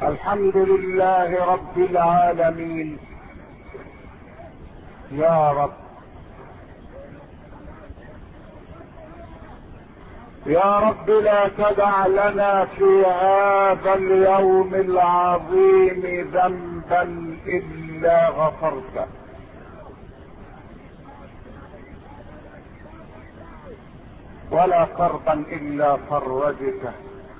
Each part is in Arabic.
الحمد لله رب العالمين. يا رب يا رب لا تدع لنا في هذا اليوم العظيم ذنبا الا غفرته، ولا كربا الا فرجته،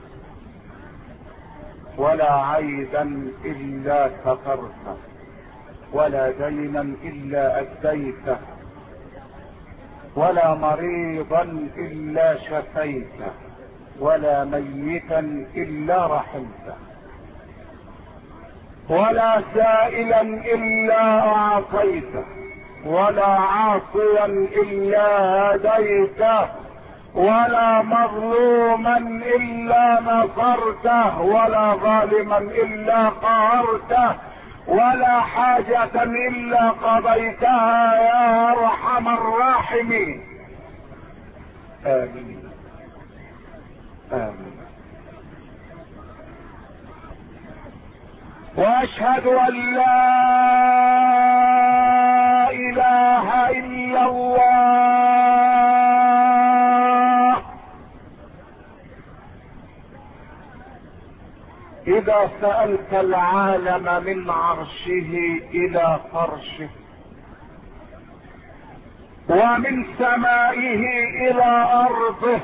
ولا عيبا الا سترته، ولا دينا الا اديته، ولا مريضا الا شفيته، ولا ميتا الا رحمته، ولا سائلا الا اعطيته، ولا عاصيا الا هديته، ولا مظلوما الا نصرته، ولا ظالما الا قهرته، ولا حاجة الا قضيتها يا ارحم الراحمين. امين امين. واشهد ان لا اله الا الله. اذا سألت العالم من عرشه الى فرشه، ومن سمائه الى ارضه،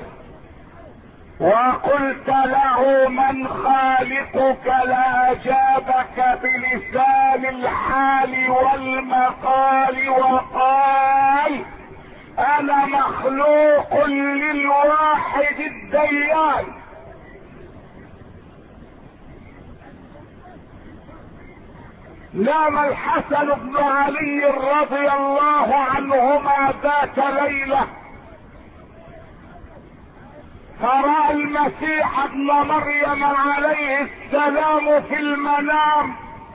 وقلت له من خالقك لاجابك بلسان الحال والمقال وقال انا مخلوق للواحد الديان. نام الحسن بن علي رضي الله عنهما ذات ليلة، فرأى المسيح ابن مريم عليه السلام في المنام،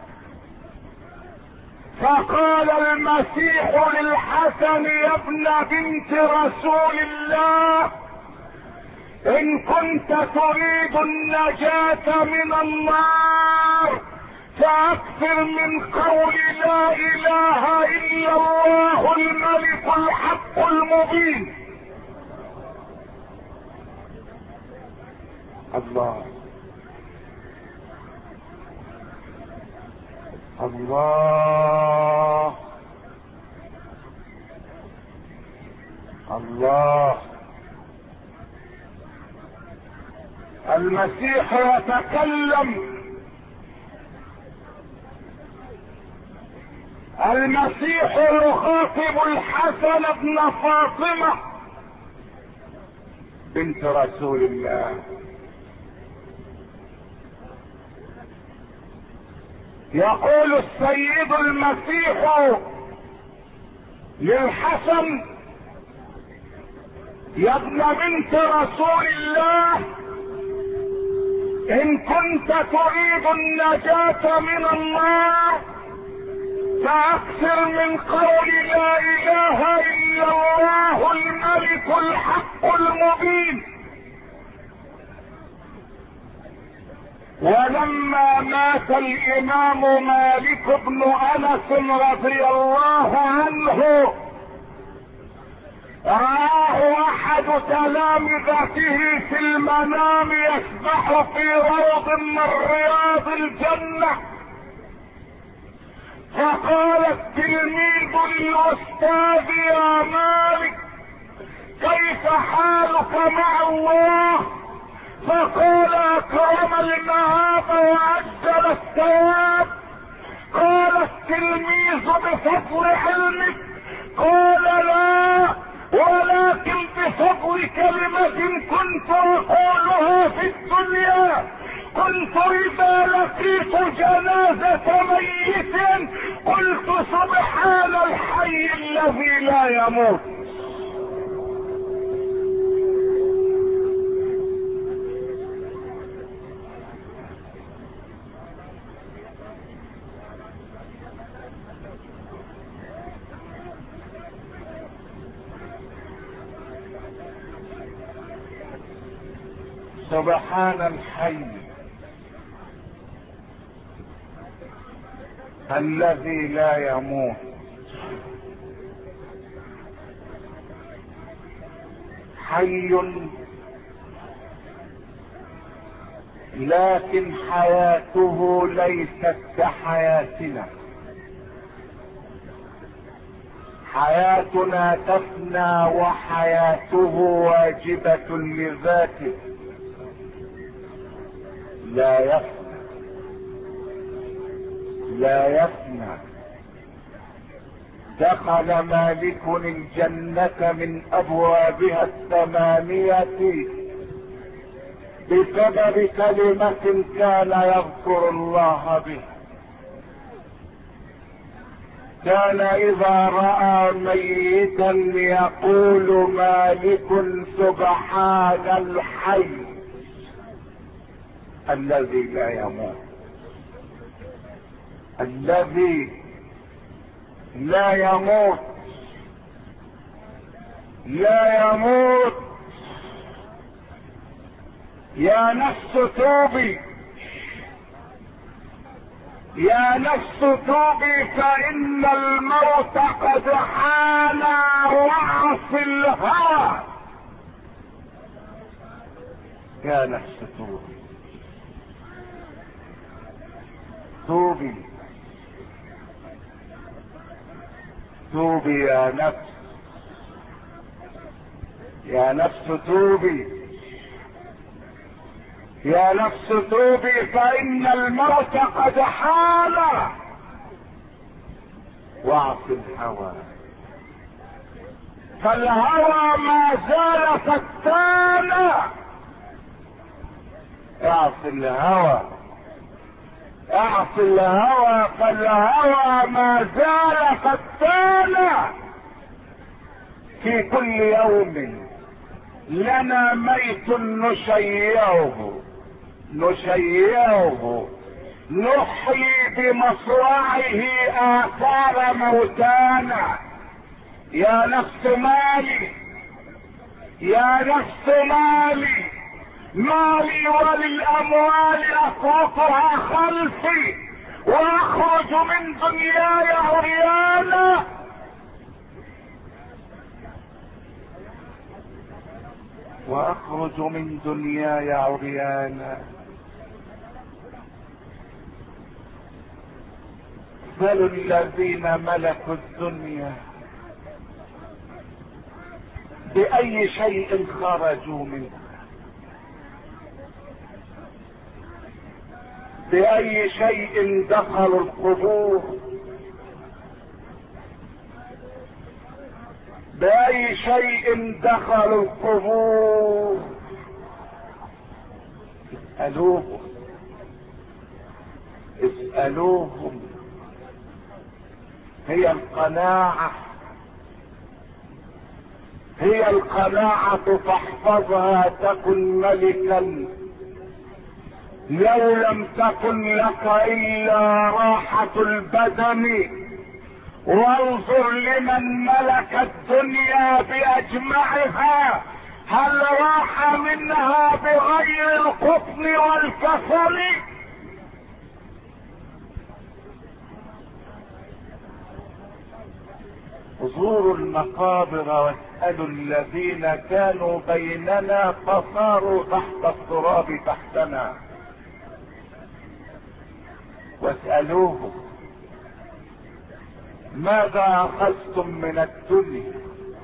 فقال المسيح للحسن يا ابن بنت رسول الله، ان كنت تريد النجاة من النار فاكثر من قول لا اله الا الله الملك الحق المبين. الله الله الله. المسيح يتكلم، المسيح يخاطب الحسن بن فاطمة بنت رسول الله، يقول السيد المسيح للحسن يا ابن بنت رسول الله، ان كنت تريد النجاة من النار فاكثر من قول لا اله الا الله الملك الحق المبين. ولما مات الامام مالك بن انس رضي الله عنه، رآه احد تلامذته في المنام يسبح في روض من رياض الجنة، فقال التلميذ للاستاذ يا مالك كيف حالك مع الله؟ فقال اكرم المهاب وعجل الثواب. قال التلميذ بفضل علمك؟ قال لا، ولكن بفضل كلمة كنت اقولها في الدنيا، كنت اذا لقيت جنازة ميت قلت سبحان الحي الذي لا يموت. سبحان الحي الذي لا يموت، حي لكن حياته ليست كحياتنا. حياتنا تفنى وحياته واجبة لذاته، لا يفنى لا يفنى. دخل مالك الجنة من ابوابها الثمانية بسبب كلمة كان يذكر الله بها. كان اذا رأى ميتا يقول مالك سبحان الحي الذي لا يموت، الذي لا يموت، لا يموت. يا نفس توبي، يا نفس توبي، فإن الموت قد حان، واعص الهوى. يا نفس توبي، توبي توبي يا نفس، يا نفس توبي، يا نفس توبي، فإن الموت قد حال، واعص الهوى. فالهوى ما زال فتانا. اعص الهوى، اعص الهوى، فالهوى ما زال فتانا. في كل يوم لنا ميت نشيعه، نشيعه، نحيي بمصرعه آثار موتانا. يا نفس مالي، يا نفس مالي، مالي وللأموال أتركها خلفي وأخرج من دنياي عريانا. وأخرج من دنياي عريانا. بل الذين ملكوا الدنيا بأي شيء خرجوا منها، بأي شيء دخلوا القبور، بأي شيء دخلوا القبور. اسألوهم، اسألوهم. هي القناعة، هي القناعة تحفظها تكن ملكا. لو لم تكن لك إلا راحة البدن، وانظر لمن ملك الدنيا بأجمعها، هل راح منها بغير القطن والكسل؟ زوروا المقابر واسألوا الذين كانوا بيننا فصاروا تحت التراب تحتنا، واسألوهم ماذا أخذتم من الدنيا؟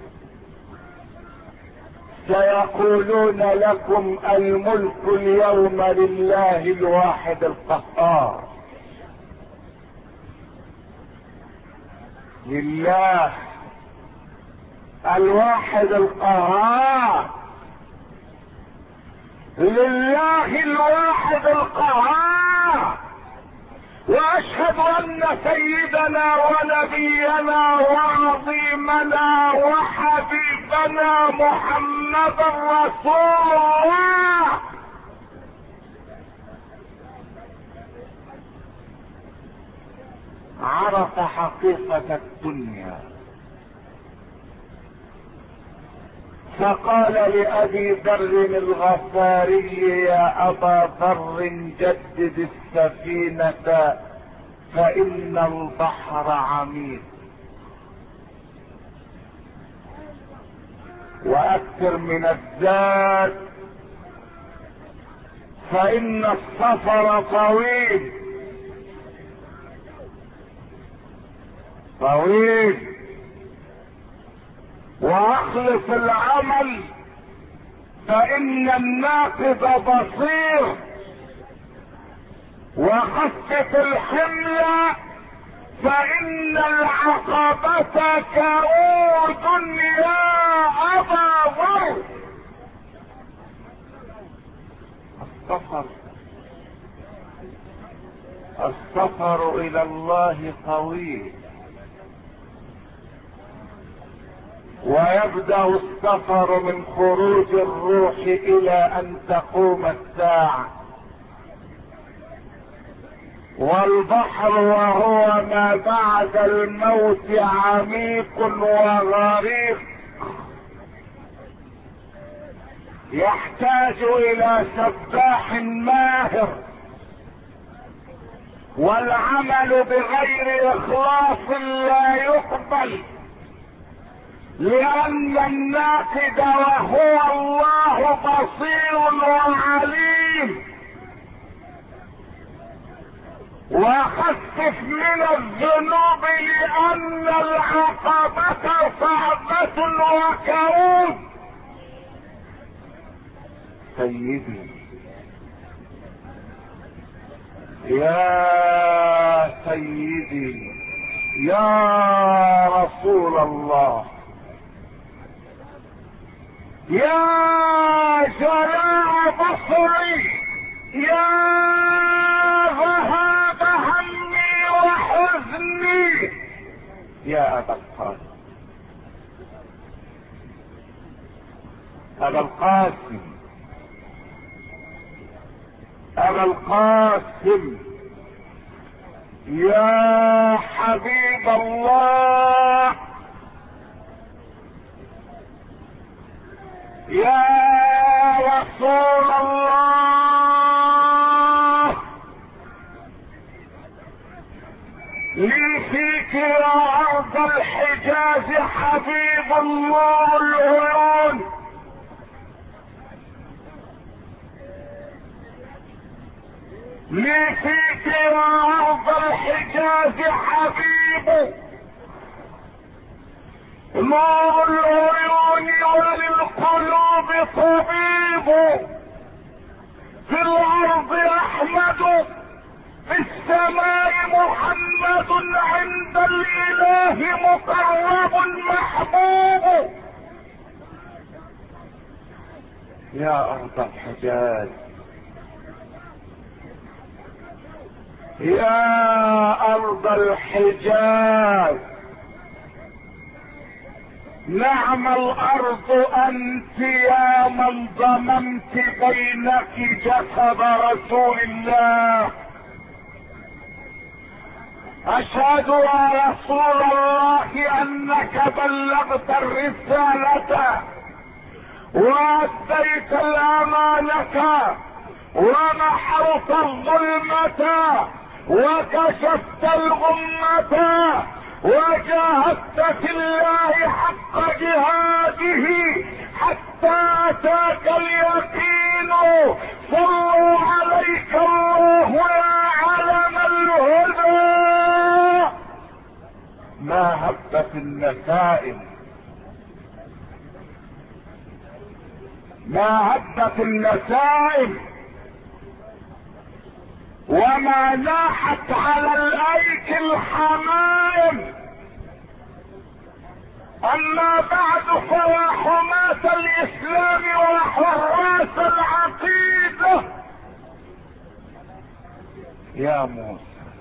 سيقولون لكم الملك اليوم لله الواحد القهار، لله الواحد القهار، لله الواحد القهار. واشهد ان سيدنا ونبينا وعظيمنا وحبيبنا محمد رسول الله عرف حقيقة الدنيا، فقال لأبي ذر الغفاري يا أبا ذر جدد السفينة فإن البحر عميق. وأكثر من الزاد فإن السفر طويل طويل. واخلص العمل فإن الناقد بصير. وخفف الحمل فإن العقبة كؤود يا أبا ذر. السفر إلى الله طويل. ويبدأ السفر من خروج الروح إلى أن تقوم الساعة. والبحر وهو ما بعد الموت عميق وغريق، يحتاج إلى سباح ماهر. والعمل بغير إخلاص لا يقبل، لأن الناقد وهو الله بصير وعليم. وخفف من الذنوب لأن العقبة صعبة وكؤود. سيدي يا سيدي يا رسول الله، يا جلاء بصري، يا ذهاب همي وحزني، يا أبا القاسم. أبا القاسم، أبا القاسم، يا حبيب الله، يا رسول الله، لي فيك يا أرض الحجاز حبيب الله العيون. لي فيك يا أرض الحجاز حبيب نور العيون وللقلوب طبيب. في الأرض أحمد، في السماء محمد، عند الإله مقرب محبوب. يا أرض الحجاز، يا أرض الحجاز، نعم الأرض أنت يا من ضممت بينك جسد رسول الله. أشهد يا رسول الله أنك بلغت الرسالة وأديت الأمانة ومحوت الظلمة وكشفت الغمة وجاهدت في الله حق جهاده حتى أتاك اليقين. صلوا عليك الله يا علم الهدى. ما هبت النسائم، ما هبت النسائم وما ناحت على الايك الحمائم. اما بعد فيا حماة الاسلام وحراس العقيدة، يا موسى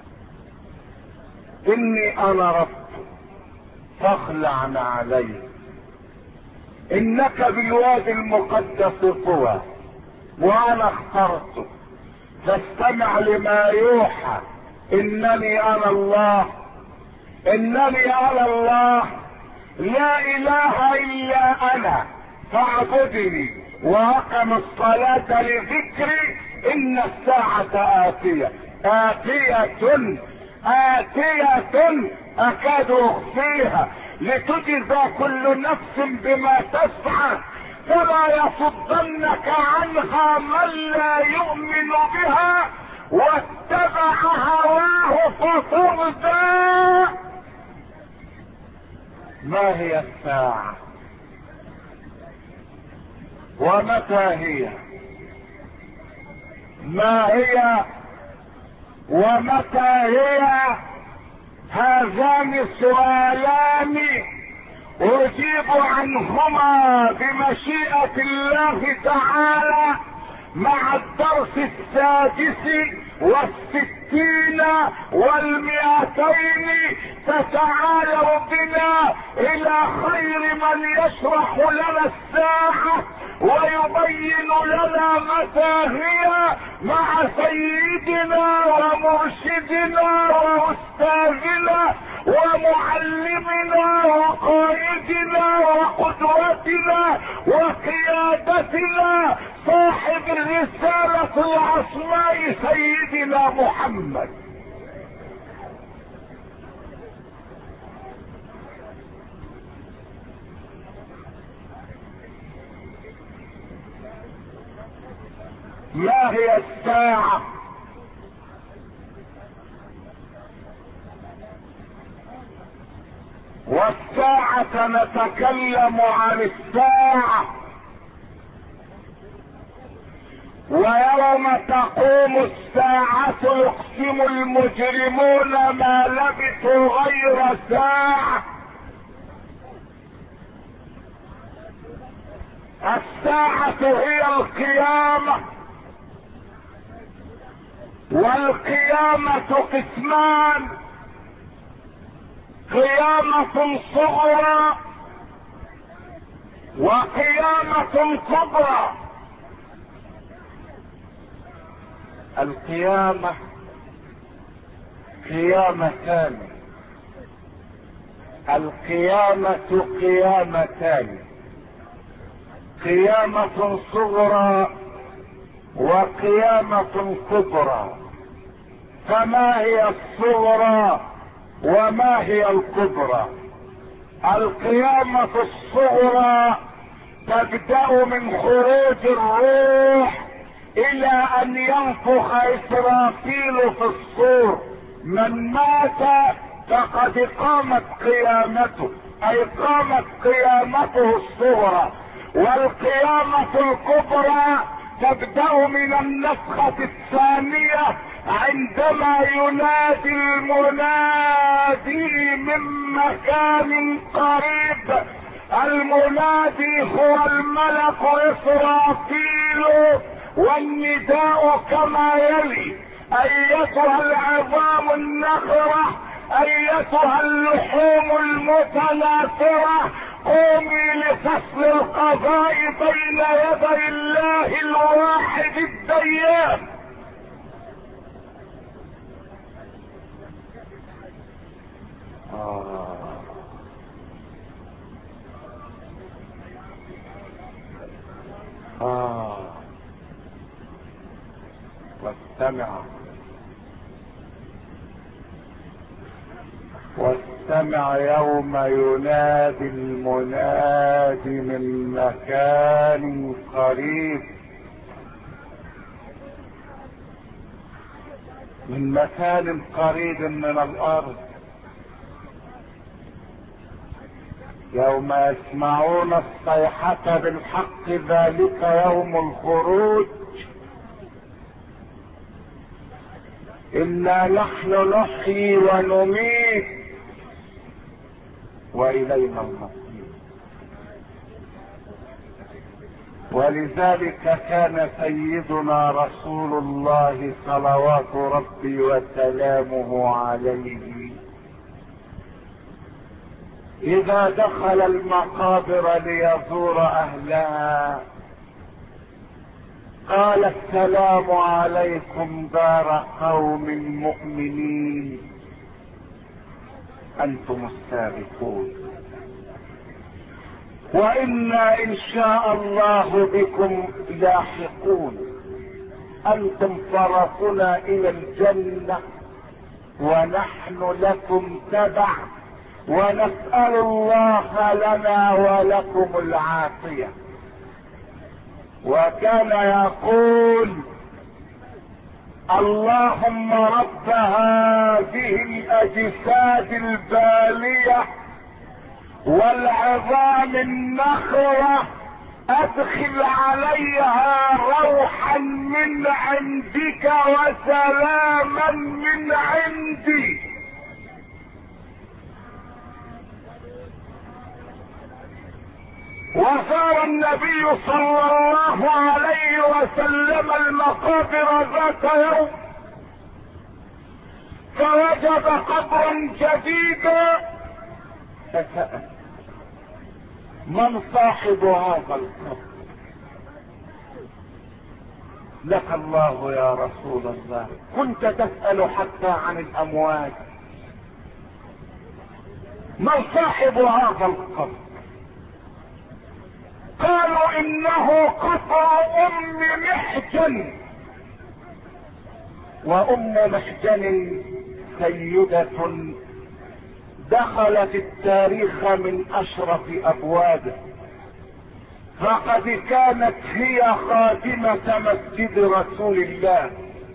اني انا رب فاخلع عليك، انك بالوادي المقدس طوى وانا اخترتك فاستمع لما يوحى. انني انا الله، انني انا الله، لا اله الا انا فاعبدني واقم الصلاة لذكري. ان الساعة آتية، آتية آتية أكاد أخفيها لتجزى كل نفس بما تسعى، فلا يصدنك عنها من لا يؤمن بها واتبع هواه فتردى. ما هي الساعة ومتى هي؟ ما هي ومتى هي؟ هذان السؤالان اجيب عنهما بمشيئة الله تعالى مع الدرس 66 و200. فتعالوا بنا الى خير من يشرح لنا الساعة ويبين لنا متى هي، مع سيدنا ومرشدنا واستاذنا ومعلمنا وقائدنا وقدوتنا وقيادتنا صاحب الرسالة العصماء سيدنا محمد. ما هي الساعة؟ والساعة نتكلم عن الساعة، ويوم تقوم الساعة يقسم المجرمون ما لبثوا غير ساعة. الساعة هي القيامة، والقيامة قسمان: قيامة صغرى وقيامة كبرى. القيامة قيامتان، القيامة قيامتان: قيامة صغرى وقيامة كبرى. فما هي الصغرى وما هي الكبرى؟ القيامة الصغرى تبدأ من خروج الروح الى ان ينفخ اسرافيل في الصور. من مات فقد قامت قيامته، اي قامت قيامته الصغرى. والقيامة الكبرى تبدأ من النفخة الثانية عندما ينادي المنادي من مكان قريب. المنادي هو الملك إسرافيل، والنداء كما يلي: ايتها العظام النخرة، ايتها اللحوم المتناثرة، قومي لفصل القضاء بين يدي الله الواحد الديان. واستمع يوم ينادي المنادي من مكان قريب، من مكان قريب من الارض. يوم يسمعون الصيحة بالحق ذلك يوم الخروج. إنا نحن نحيي ونميت وإلينا المصير. ولذلك كان سيدنا رسول الله صلوات ربي وسلامه عليه إذا دخل المقابر ليزور أهلها قال: السلام عليكم دار قوم مؤمنين، أنتم السابقون، وإنا إن شاء الله بكم لاحقون. أنتم فرطنا إلى الجنة ونحن لكم تبع، ونسأل الله لنا ولكم العافية. وكان يقول: اللهم رب هذه الاجساد البالية والعظام النخرة، ادخل عليها روحا من عندك وسلاما من عندي. وزار النبي صلى الله عليه وسلم المقابر ذات يوم، فوجد قبرا جديدا، فسأل: من صاحب هذا القبر؟ لك الله يا رسول الله، كنت تسأل حتى عن الاموات. من صاحب هذا القبر؟ قالوا: انه قبر ام محجن. وام محجن سيدة دخلت التاريخ من اشرف ابوابه، فقد كانت هي خادمة مسجد رسول الله،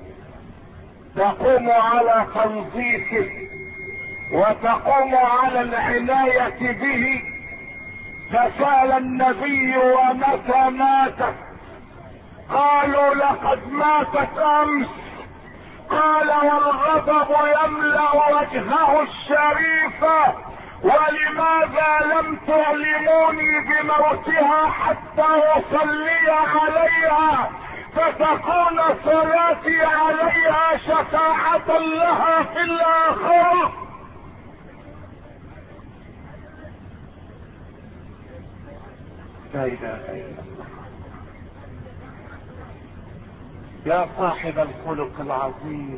تقوم على تنظيفه وتقوم على العناية به. فسأل النبي: ومتى ماتت؟ قالوا: لقد ماتت امس. قال: والغضب يملأ وجهه الشريف، ولماذا لم تعلموني بموتها حتى اصلي عليها فتكون صلاتي عليها شفاعة لها في الاخرة؟ لا اله الا الله. يا صاحب الخلق العظيم،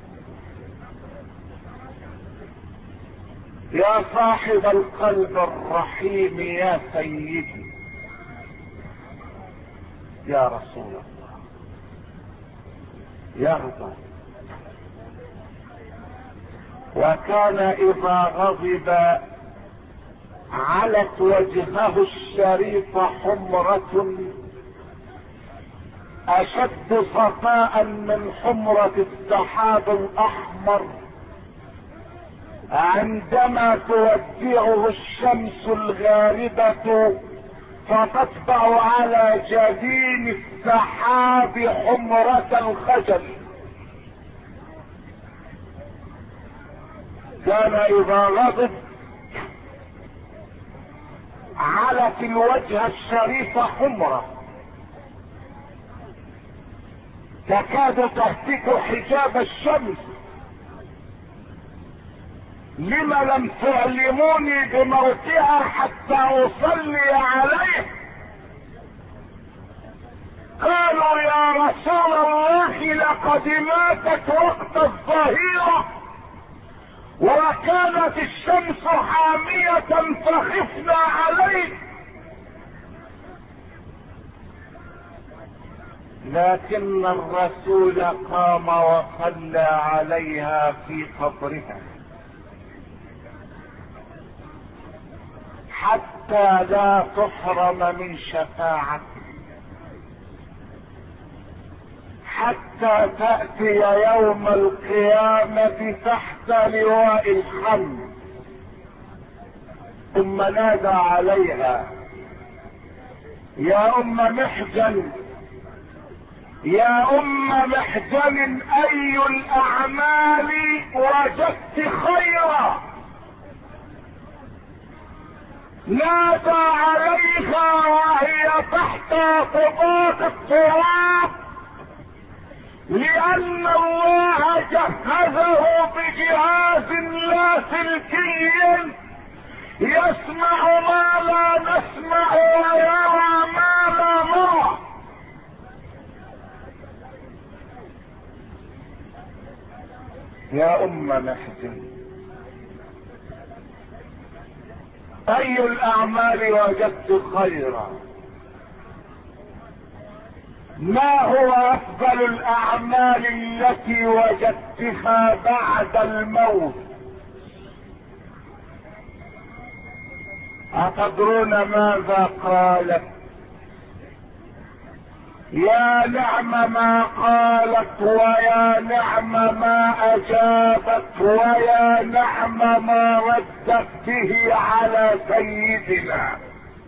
يا صاحب القلب الرحيم، يا سيدي، يا رسول الله، يغضب. وكان اذا غضب علت وجهه الشريف حمرة اشد صفاء من حمرة السحاب الاحمر عندما تودعه الشمس الغاربة فتطبع على جبين السحاب حمرة الخجل. كان اذا غضب علت الوجه الشريف حمرة تكاد تهتك حجاب الشمس. لم لم تعلموني بموتها حتى اصلي عليه؟ قالوا: يا رسول الله، لقد ماتت وقت الظهيرة وكانت الشمس حامية فخفنا عليه. لكن الرسول قام وصلى عليها في قبرها حتى لا تحرم من شفاعته، حتى تأتي يوم القيامة تحت لواء الحمد. ثم نادى عليها: يا ام محجن، يا ام محجن، اي الاعمال وجدت خيرا؟ نادى عليها وهي تحت طباق التراب، لان الله جهزه بجهاز لاسلكي يسمع ما لا نسمع ويرى ما لا نرى. يا ام محجن، اي الاعمال وجدت خيرا؟ ما هو افضل الاعمال التي وجدتها بعد الموت؟ أتدرون ماذا قالت؟ يا نعم ما قالت، ويا نعم ما اجابت، ويا نعم ما ردت به على سيدنا.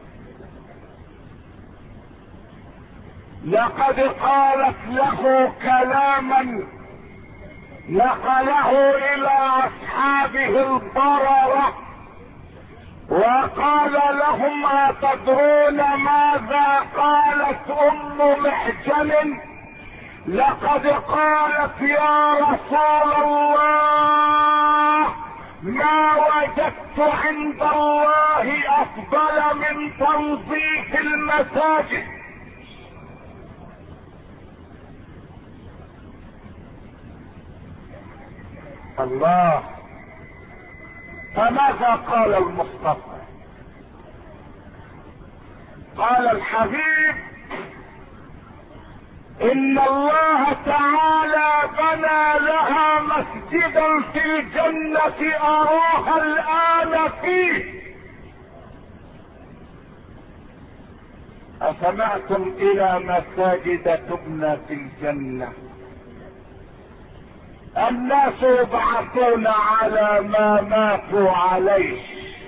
لقد قالت له كلاما نقله الى اصحابه البررة، وقال لهم أتدرون ماذا قالت ام محجن؟ لقد قالت يا رسول الله ما وجدت عند الله افضل من تنظيف المساجد. الله. فماذا قال المصطفى؟ قال الحبيب ان الله تعالى بنى لها مسجدا في الجنة اراها الان فيه. اسمعتم الى مساجد تبنى في الجنة؟ الناس يبعثون على ما ماتوا عليه.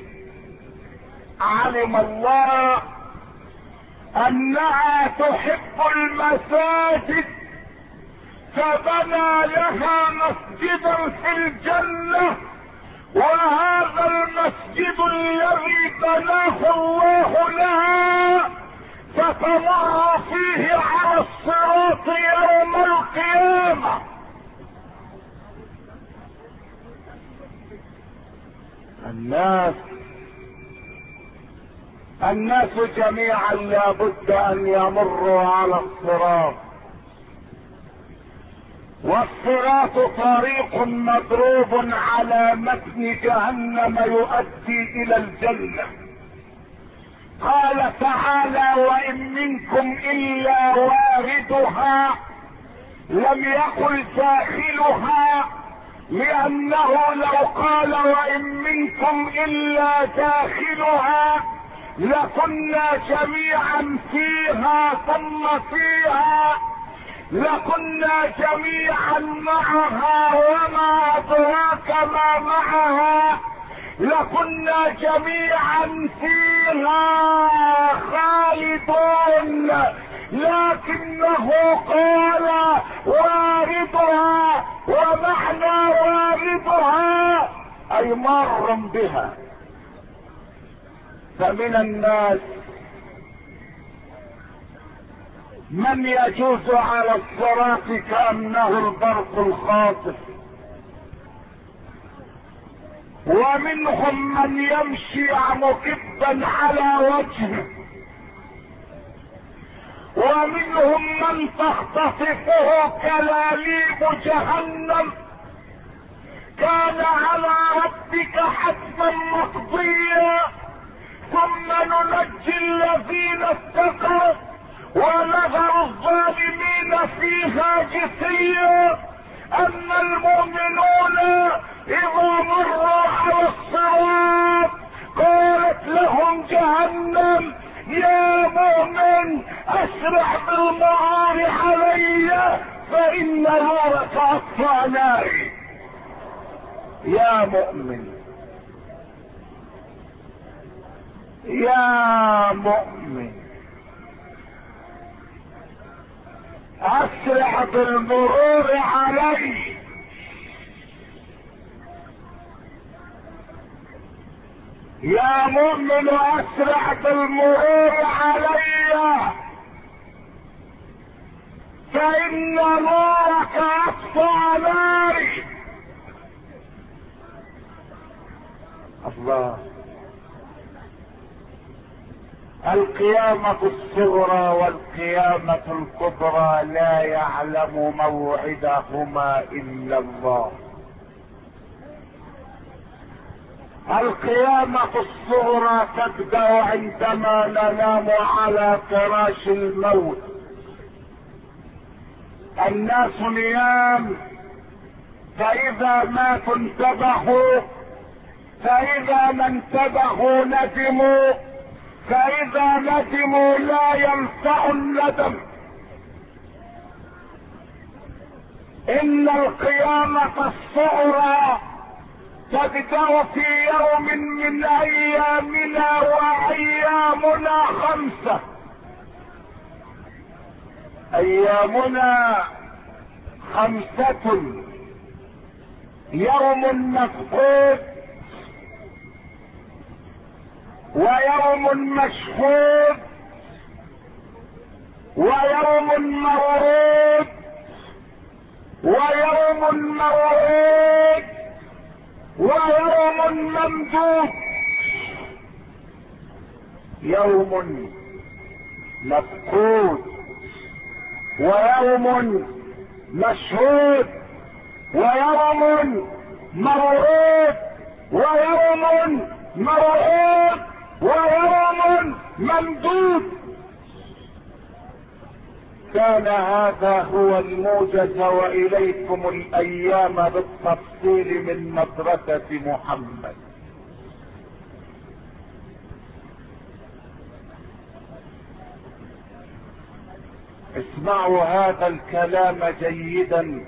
علم الله انها تحب المساجد فبنى لها مسجدا في الجنة، وهذا المسجد الذي بناه الله لها فتمر فيه على الصراط يوم القيامة. الناس جميعا لابد ان يمروا على الصراط، والصراط طريق مضروب على متن جهنم يؤدي الى الجنة. قال تعالى وان منكم الا واردها، لم يقل داخلها، لانه لو قال وان منكم الا داخلها لكنا جميعا فيها ثم فيها، لكنا جميعا معها وما ادراك ما معها، لكنا جميعا فيها خالدون، لكنه قال واردها، ومعنى واردها اي مر بها. فمن الناس من يجوز على الصراط كأنه البرق الخاطف، ومنهم من يمشي مكبا على وجهه، ومنهم من تختطفه كلاليب جهنم. كان على ربك حتما مقضيا ثم ننجي الذين اتقوا ونذر الظالمين فيها جثيا. اما المؤمنون اذا مروا على الصراط قالت لهم جهنم يا مؤمن اسرع بالمرور علي فان نارك اطفى ناري. يا مؤمن يا مؤمن اسرع بالمرور علي. يا مؤمن اسرع بالمرور علي فان نورك اطفى ناري. الله. القيامة الصغرى والقيامة الكبرى لا يعلم موعدهما الا الله. القيامة الصغرى تبدأ عندما ننام على فراش الموت الناس نيام، فاذا ماتوا انتبهوا، فاذا ما انتبهوا ندموا، فاذا ندموا لا ينفع الندم. ان القيامة الصغرى تبدأ في يوم من ايامنا، وايامنا 5. ايامنا 5: يوم مفقود، ويوم مشهود، ويوم مورود، ويوم موعود، ويوم ممدود. يوم مفقود، ويوم مشهود، ويوم موعود، ويوم موعود، ويوم ممدود. كان هذا هو الموجز، واليكم الايام بالتفصيل من مدرسة محمد. اسمعوا هذا الكلام جيدا،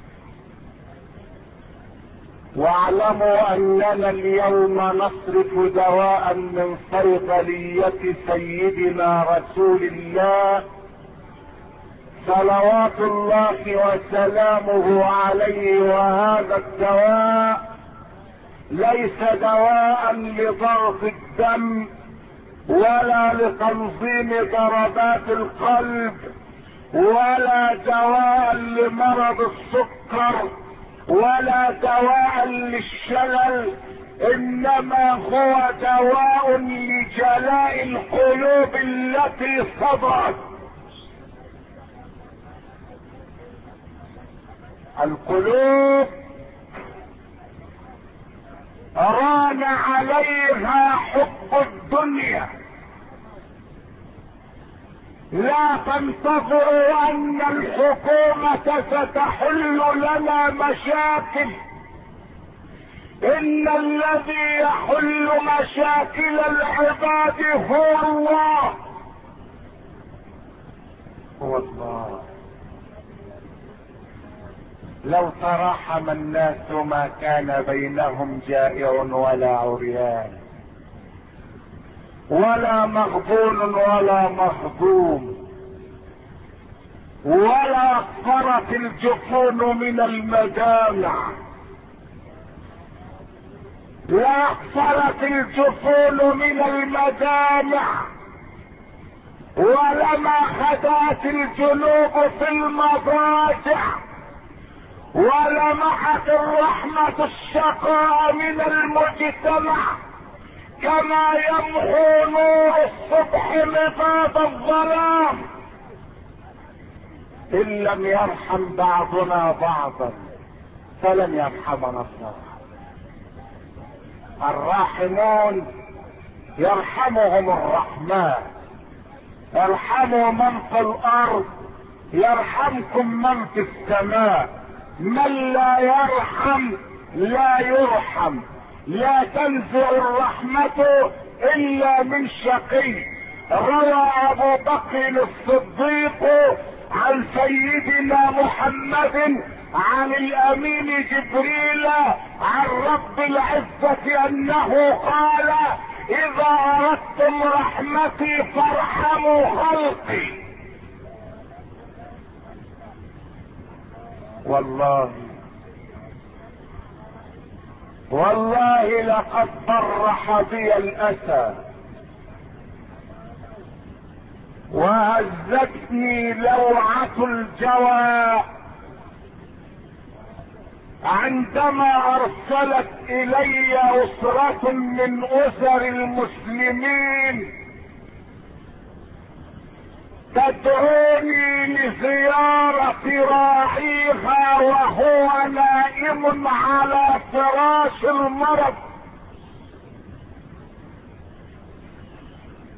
واعلموا اننا اليوم نصرف دواء من صيدلية سيدنا رسول الله صلوات الله وسلامه عليه، وهذا الدواء ليس دواء لضغط الدم ولا لتنظيم ضربات القلب ولا دواء لمرض السكر ولا دواء للشلل، انما هو دواء لجلاء القلوب التي صدرت. القلوب ران عليها حب الدنيا. لا تنتظروا ان الحكومة ستحل لنا مشاكل، ان الذي يحل مشاكل العباد هو الله. هو الله. لو تراحم الناس ما كان بينهم جائع ولا عريان ولا مغبون ولا مخدوم، ولا اصفرت الجفون من المجامع، لا اصفرت الجفون من المجامع، ولما خدات الجنوب في المضاجع، ولمحت الرحمة الشقاء من المجتمع، كما يمحو نور الصبح نفاذ الظلام. ان لم يرحم بعضنا بعضا فلن يرحمنا الله. الراحمون يرحمهم الرحمن. ارحموا من في الارض يرحمكم من في السماء. من لا يرحم لا يرحم. لا تنزع الرحمة الا من شقي. روى ابو بكر الصديق عن سيدنا محمد عن الامين جبريل عن رب العزة انه قال: اذا اردتم رحمتي فارحموا خلقي. والله لقد برح بي الاسى وهزتني لوعة الجوى عندما ارسلت الي اسرة من اسر المسلمين تدعوني لزيارة راعيها وهو نائم على فراش المرض،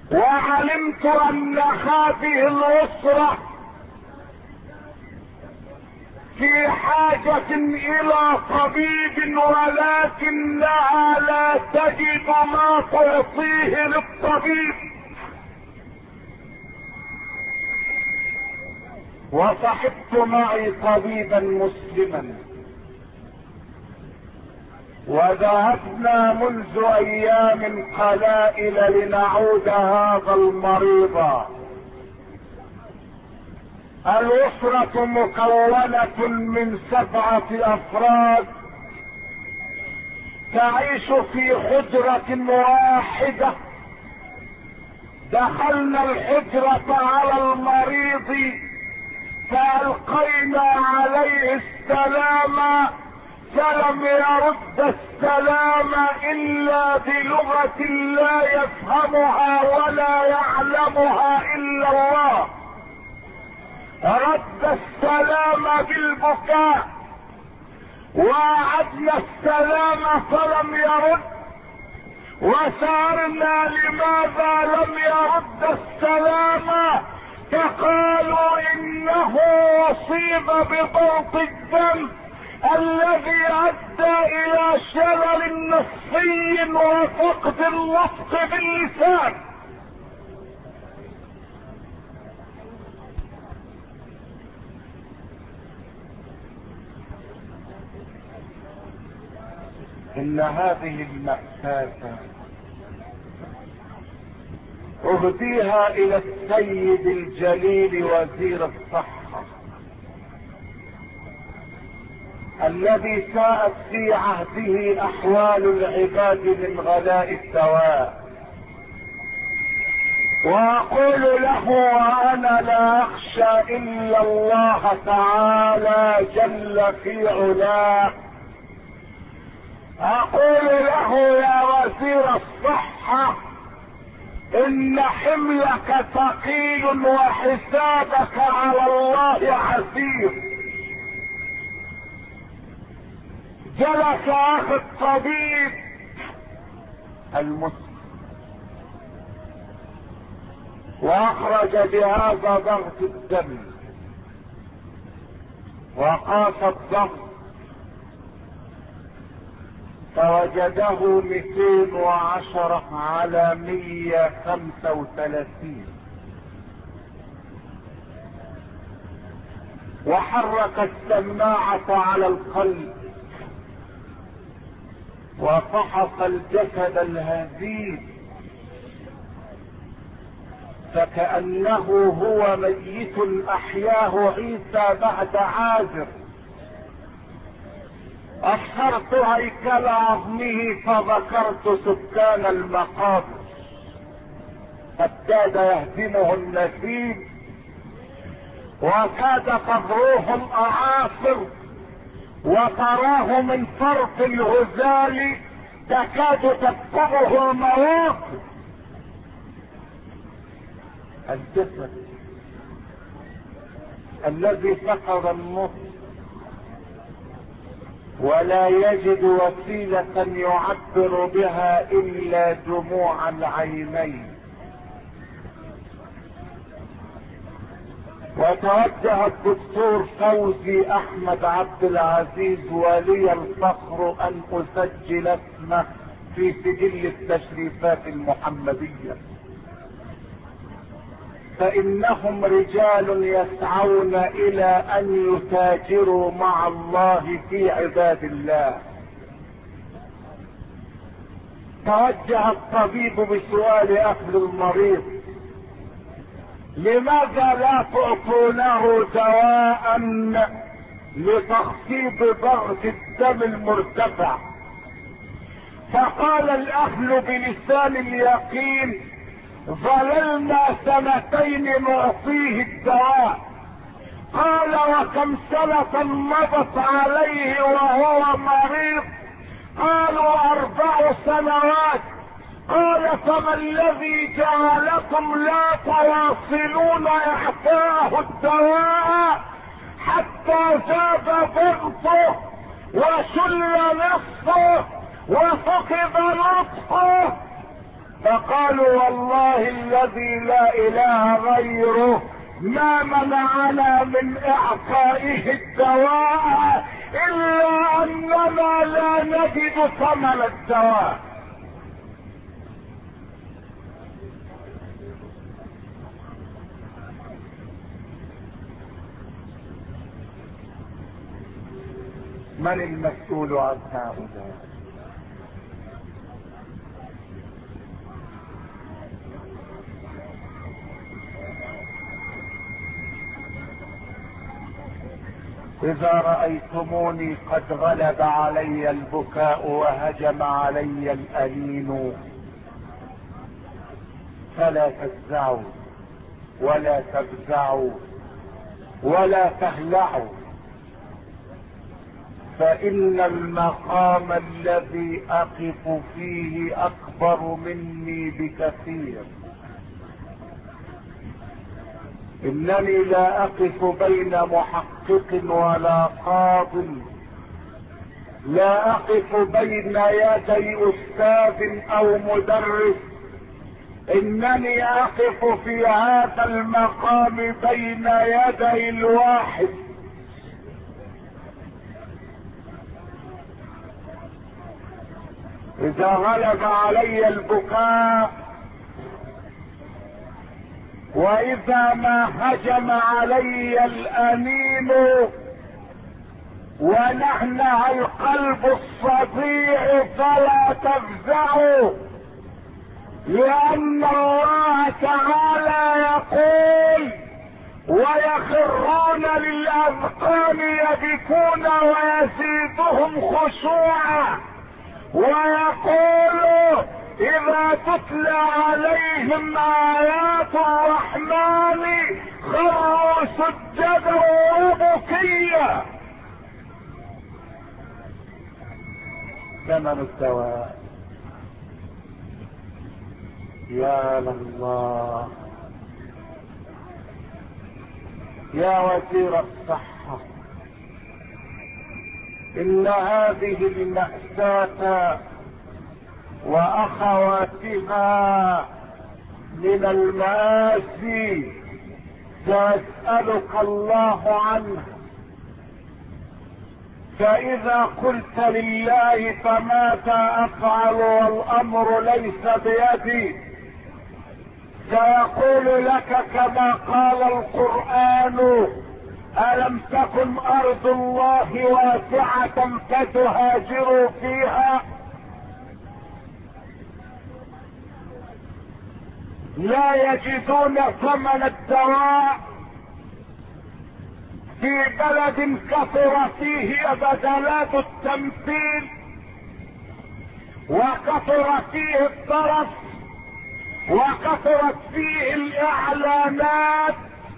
وعلمت ان هذه الاسرة في حاجة الى طبيب ولكنها لا تجد ما تعطيه للطبيب. وصحبت معي طبيبا مسلما وذهبنا منذ ايام قلائل لنعود هذا المريض. الاسرة مكونة من 7 افراد تعيش في حجرة واحدة. دخلنا الحجرة على المريض فألقينا عليه السلام فلم يرد السلام الا بلغة لا يفهمها ولا يعلمها الا الله. رد السلام بالبكاء وأعدنا السلام فلم يرد، وسألنا لماذا لم يرد السلام فقالوا انه اصيب بضغط الدم الذي ادى الى شلل نصفي وفقد النطق باللسان. ان هذه المأساة اهديها الى السيد الجليل وزير الصحة الذي ساءت في عهده احوال العباد من غلاء الدواء. واقول له وانا لا اخشى الا الله تعالى جل في علاه، اقول له يا وزير الصحة ان حملك ثقيل وحسابك على الله عسير. جلس اخي الطبيب المسلم واخرج بهذا ضغط الدم وقاس الضغط فوجده 210 على 135، وحرك السماعة على القلب وفحص الجسد الهزيل فكأنه هو ميت احياه عيسى بعد عازر. ابصرت هيكل عظمه فذكرت سكان المقابر فكاد يهدمه النسيم وكاد تضروه الاعاصر وتراه من فرط الغزال تكاد تكبه الموت. الجسد الذي فقد النطق ولا يجد وسيلة يعبر بها الا دموع العينين. وتوجه الدكتور فوزي احمد عبد العزيز ولي الفخر ان اسجل اسمه في سجل التشريفات المحمدية، فانهم رجال يسعون الى ان يتاجروا مع الله في عباد الله. توجه الطبيب بسؤال اهل المريض: لماذا لا تعطونه دواء لتخفيض ضغط الدم المرتفع؟ فقال الاهل بلسان اليقين: ظللنا 2 نعطيه الدواء. قال: وكم سنة مضت عليه وهو مريض؟ قالوا 4 سنوات. قال: فما الذي جعلكم لا تواصلون اعطاءه الدواء حتى زاد ضغطه وشل نصفه وفقد نطقه؟ فقالوا: والله الذي لا اله غيره ما منعنا من اعطائه الدواء الا اننا لا نجد ثمن الدواء. من المسؤول عن هؤلاء؟ اذا رأيتموني قد غلب علي البكاء وهجم علي الأنين فلا تفزعوا ولا تفزعوا ولا تهلعوا، فإن المقام الذي أقف فيه أكبر مني بكثير. إنني لا أقف بين محقق ولا قاض، لا أقف بين يدي أستاذ أو مدرس، إنني أقف في هذا المقام بين يدي الواحد. إذا غلب علي البكاء وإذا ما هجم علي الأنين ونحنع القلب الصديع فلا تفزعوا، لأن الله تعالى يقول: ويخرون للأذقان يبكون ويزيدهم خشوعا، ويقول: إذا تتلى عليهم آيات الرحمن خروا سجدا وبكيا. ثمن الدواء. يا لله، يا وزير الصحة، إن هذه المأساة واخواتها من المآسي سأسألك الله عنه، فإذا قلت لله فماذا أفعل والأمر ليس بيدي، سيقول لك كما قال القرآن: ألم تكن أرض الله واسعة فتهاجروا فيها. لا يجدون ثمن الدواء في بلد كثر فيه بدلات التمثيل وكثر فيه الطرف وكثرت فيه الإعلانات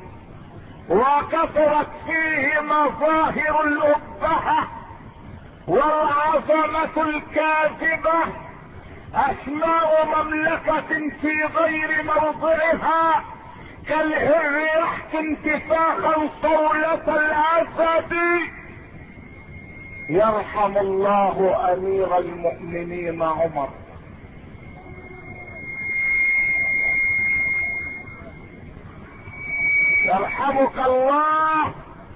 وكثرت فيه مظاهر الأبهة والعظمة الكاذبة، أسماء مملكة في غير موضعها كالهر يحكي انتفاخا صولة الأسد. يرحم الله أمير المؤمنين عمر، يرحمك الله،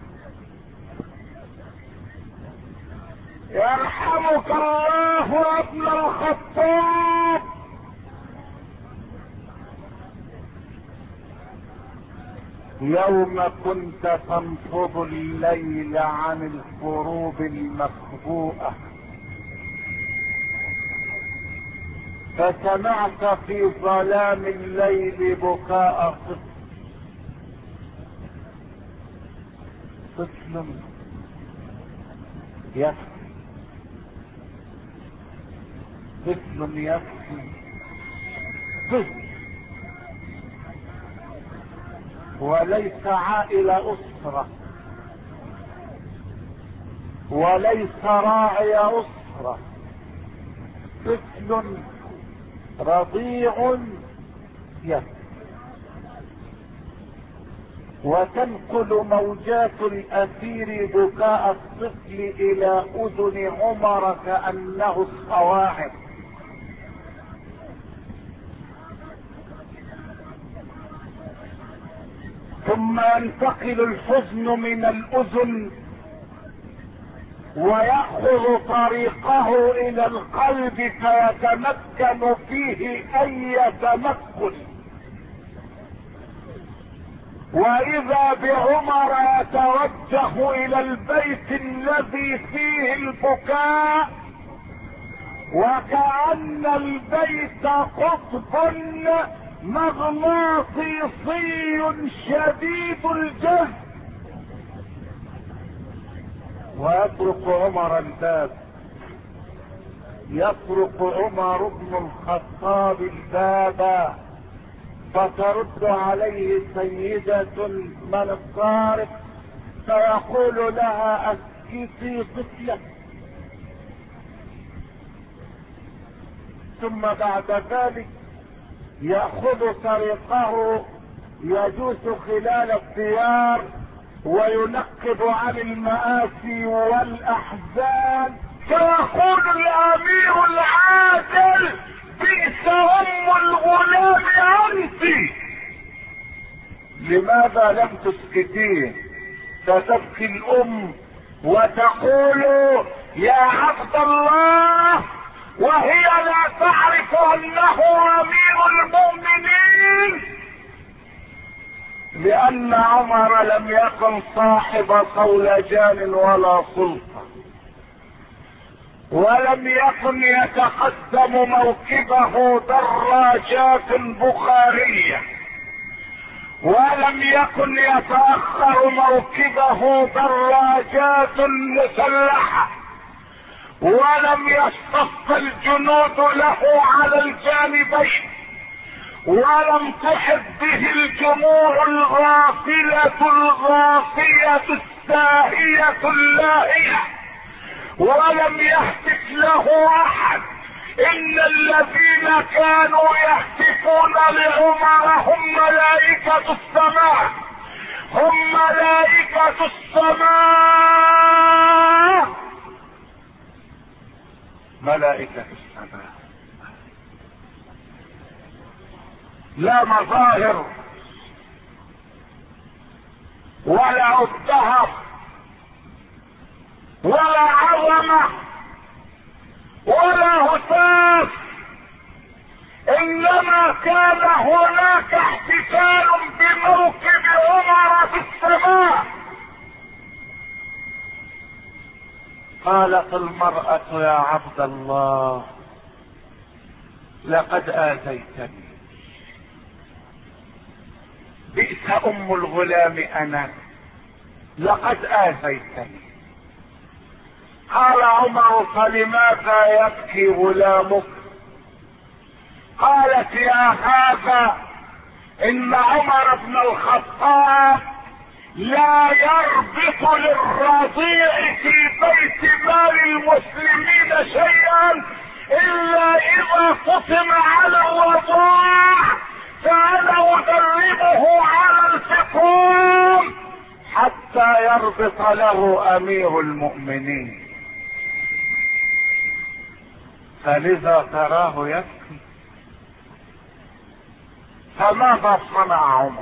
يرحمك الله يا ابن الخطاب. يوم كنت تنفض الليل عن الكروب المخبوءة فسمعت في ظلام الليل بكاء طفل يبكي، طفل يبكي، طفل، وليس عائلة أسرة وليس راعي أسرة، طفل رضيع يبكي. وتنقل موجات الأثير بكاء الطفل إلى أذن عمر كأنه الصواعق. ثم ينتقل الحزن من الاذن ويأخذ طريقه الى القلب فيتمكن فيه اي تمكن. واذا بعمر يتوجه الى البيت الذي فيه البكاء وكأن البيت قطب مغناطيسي شديد الجذب، ويطرق عمر الباب. يطرق عمر بن الخطاب الباب فترد عليه سيدة من الطارق فيقول لها اسكتي طفلك. ثم بعد ذلك يأخذ طريقه يجوس خلال الديار وينقب عن المآسي والأحزان فيقول الأمير العادل بئس أم الغلام أنت، لماذا لم تسكتيه؟ فتبكي الأم وتقول يا عبد الله، وهي لا تعرف أنه أمير المؤمنين، لأن عمر لم يكن صاحب صولجان ولا سلطة، ولم يكن يتقدم موكبه دراجات بخارية، ولم يكن يتأخر موكبه دراجات مسلحة، ولم يصطف الجنود له على الجانبين، ولم تحب به الجموع الغافلة الغافية الساهية اللاهية، ولم يهتف له احد. ان الذين كانوا يهتفون لعمر هم ملائكة السماء، هم ملائكة السماء، ملائكة السماء، لا مظاهر ولا الدهر ولا عظمة ولا هتاف، انما كان هناك احتفال بموكب عمر في السماء. قالت المرأة يا عبد الله لقد آذيتني، بئس ام الغلام انا، لقد آذيتني. قال عمر فلماذا يبكي غلامك؟ قالت يا هذا ان عمر بن الخطاب لا يربط للرضيع في بيت مال المسلمين شيئا الا اذا فطم على الوضاع، فانا ادربه على الفطوم حتى يربط له امير المؤمنين. فلذا تراه يبكي. فماذا صنع عمر؟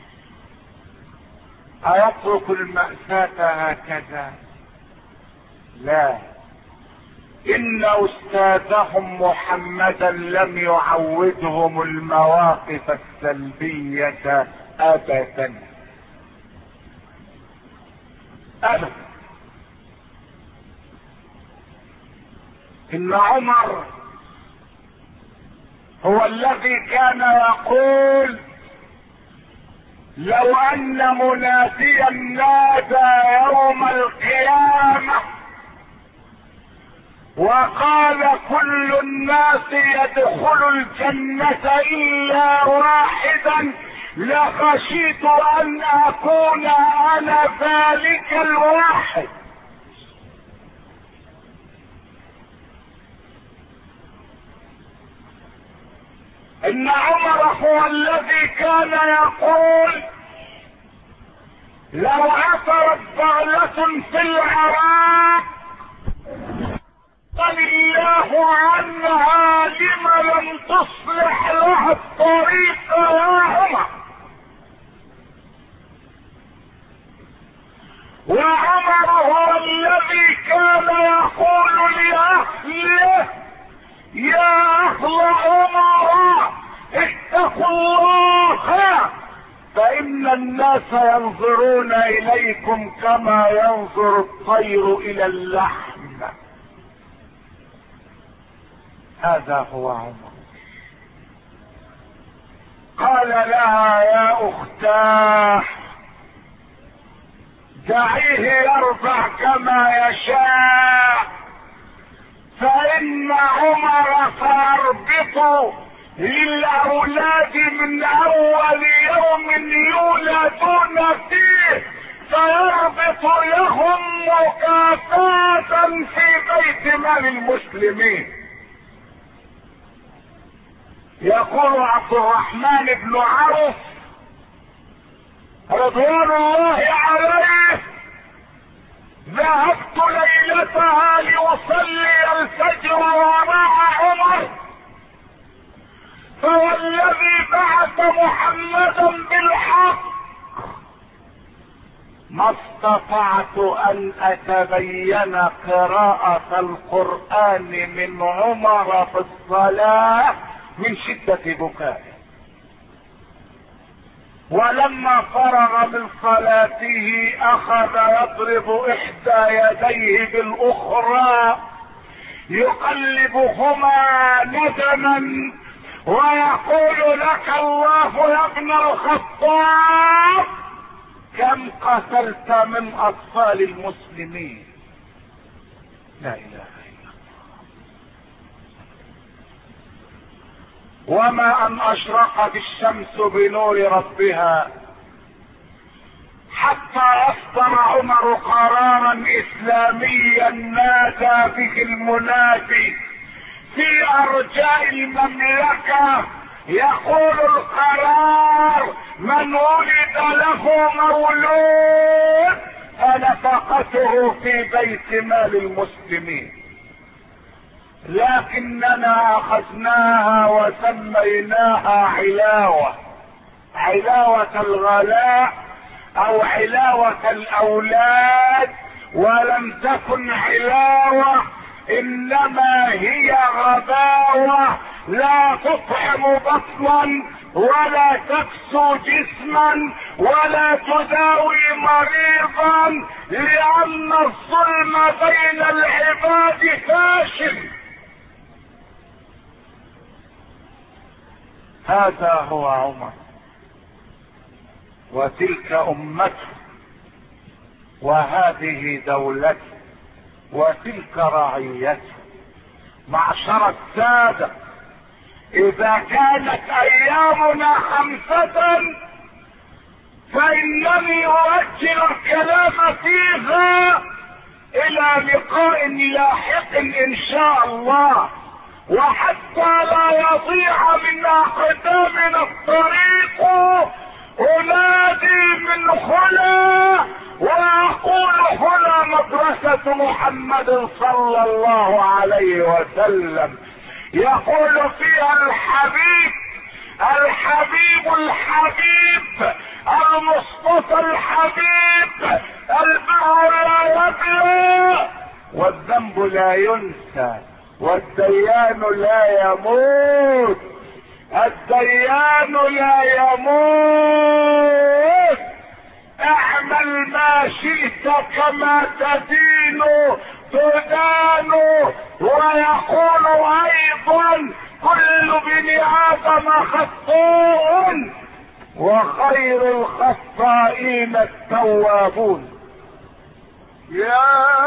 أيترك المأساة هكذا؟ لا، إن أستاذهم محمدا لم يعودهم المواقف السلبية أبدا أبدا. إن عمر هو الذي كان يقول لو ان مناديا نادى يوم القيامة وقال كل الناس يدخل الجنة الا واحدا لخشيت ان اكون انا ذلك الواحد. ان عمر هو الذي كان يقول لو عثرت بغلة في العراق قال الله عنها لم لم تصلح لها الطريق يا عمر. وعمر هو الذي كان يقول لأهله يا أهل عمر اتقوا الله فإن الناس ينظرون إليكم كما ينظر الطير إلى اللحم. هذا هو عمر. قال لها يا أختاه دعيه يرضع كما يشاء، فإن عمر سيربط للأولاد من أول يوم يولدون فيه، سيربط لهم مكافأة في بيت مال المسلمين. يقول عبد الرحمن بن عوف رضوان الله عليه ذهبت ليلتها لأصلي الفجر وراء عمر، فوالذي بعث محمدا بالحق ما استطعت ان اتبين قراءة القرآن من عمر في الصلاة من شدة بكائه. ولما فرغ من صلاته اخذ يضرب احدى يديه بالاخرى يقلبهما ندما ويقول لك الله يا ابن الخطاب كم قتلت من اطفال المسلمين. لا اله الا الله. وما ان اشرقت الشمس بنور ربها حتى اصدر عمر قرارا اسلاميا نادى به المنادي في ارجاء المملكة يقول القرار من ولد له مولود فنفقته في بيت مال المسلمين. لكننا اخذناها وسميناها علاوة، علاوة الغلاء او علاوة الاولاد، ولم تكن علاوة انما هي غباوة لا تطعم بطنا ولا تكسو جسما ولا تداوي مريضا، لان الظلم بين العباد فاشل. هذا هو عمر، وتلك امته، وهذه دولته، وتلك رعيته. معشر السادة، اذا كانت ايامنا 5 فانني اؤجل الكلام فيها الى لقاء لاحق ان شاء الله، وحتى لا يضيع من اقدامنا الطريق انادي من هنا واقول هنا مدرسة محمد صلى الله عليه وسلم يقول فيها الحبيب المصطفى الحبيب البر لا يبلى والذنب لا ينسى والديان لا يموت، الديان لا يموت. اعمل ما شئت كما تدين تدان. ويقول ايضا كل بن ادم خطاء وخير الخطائين التوابون. يا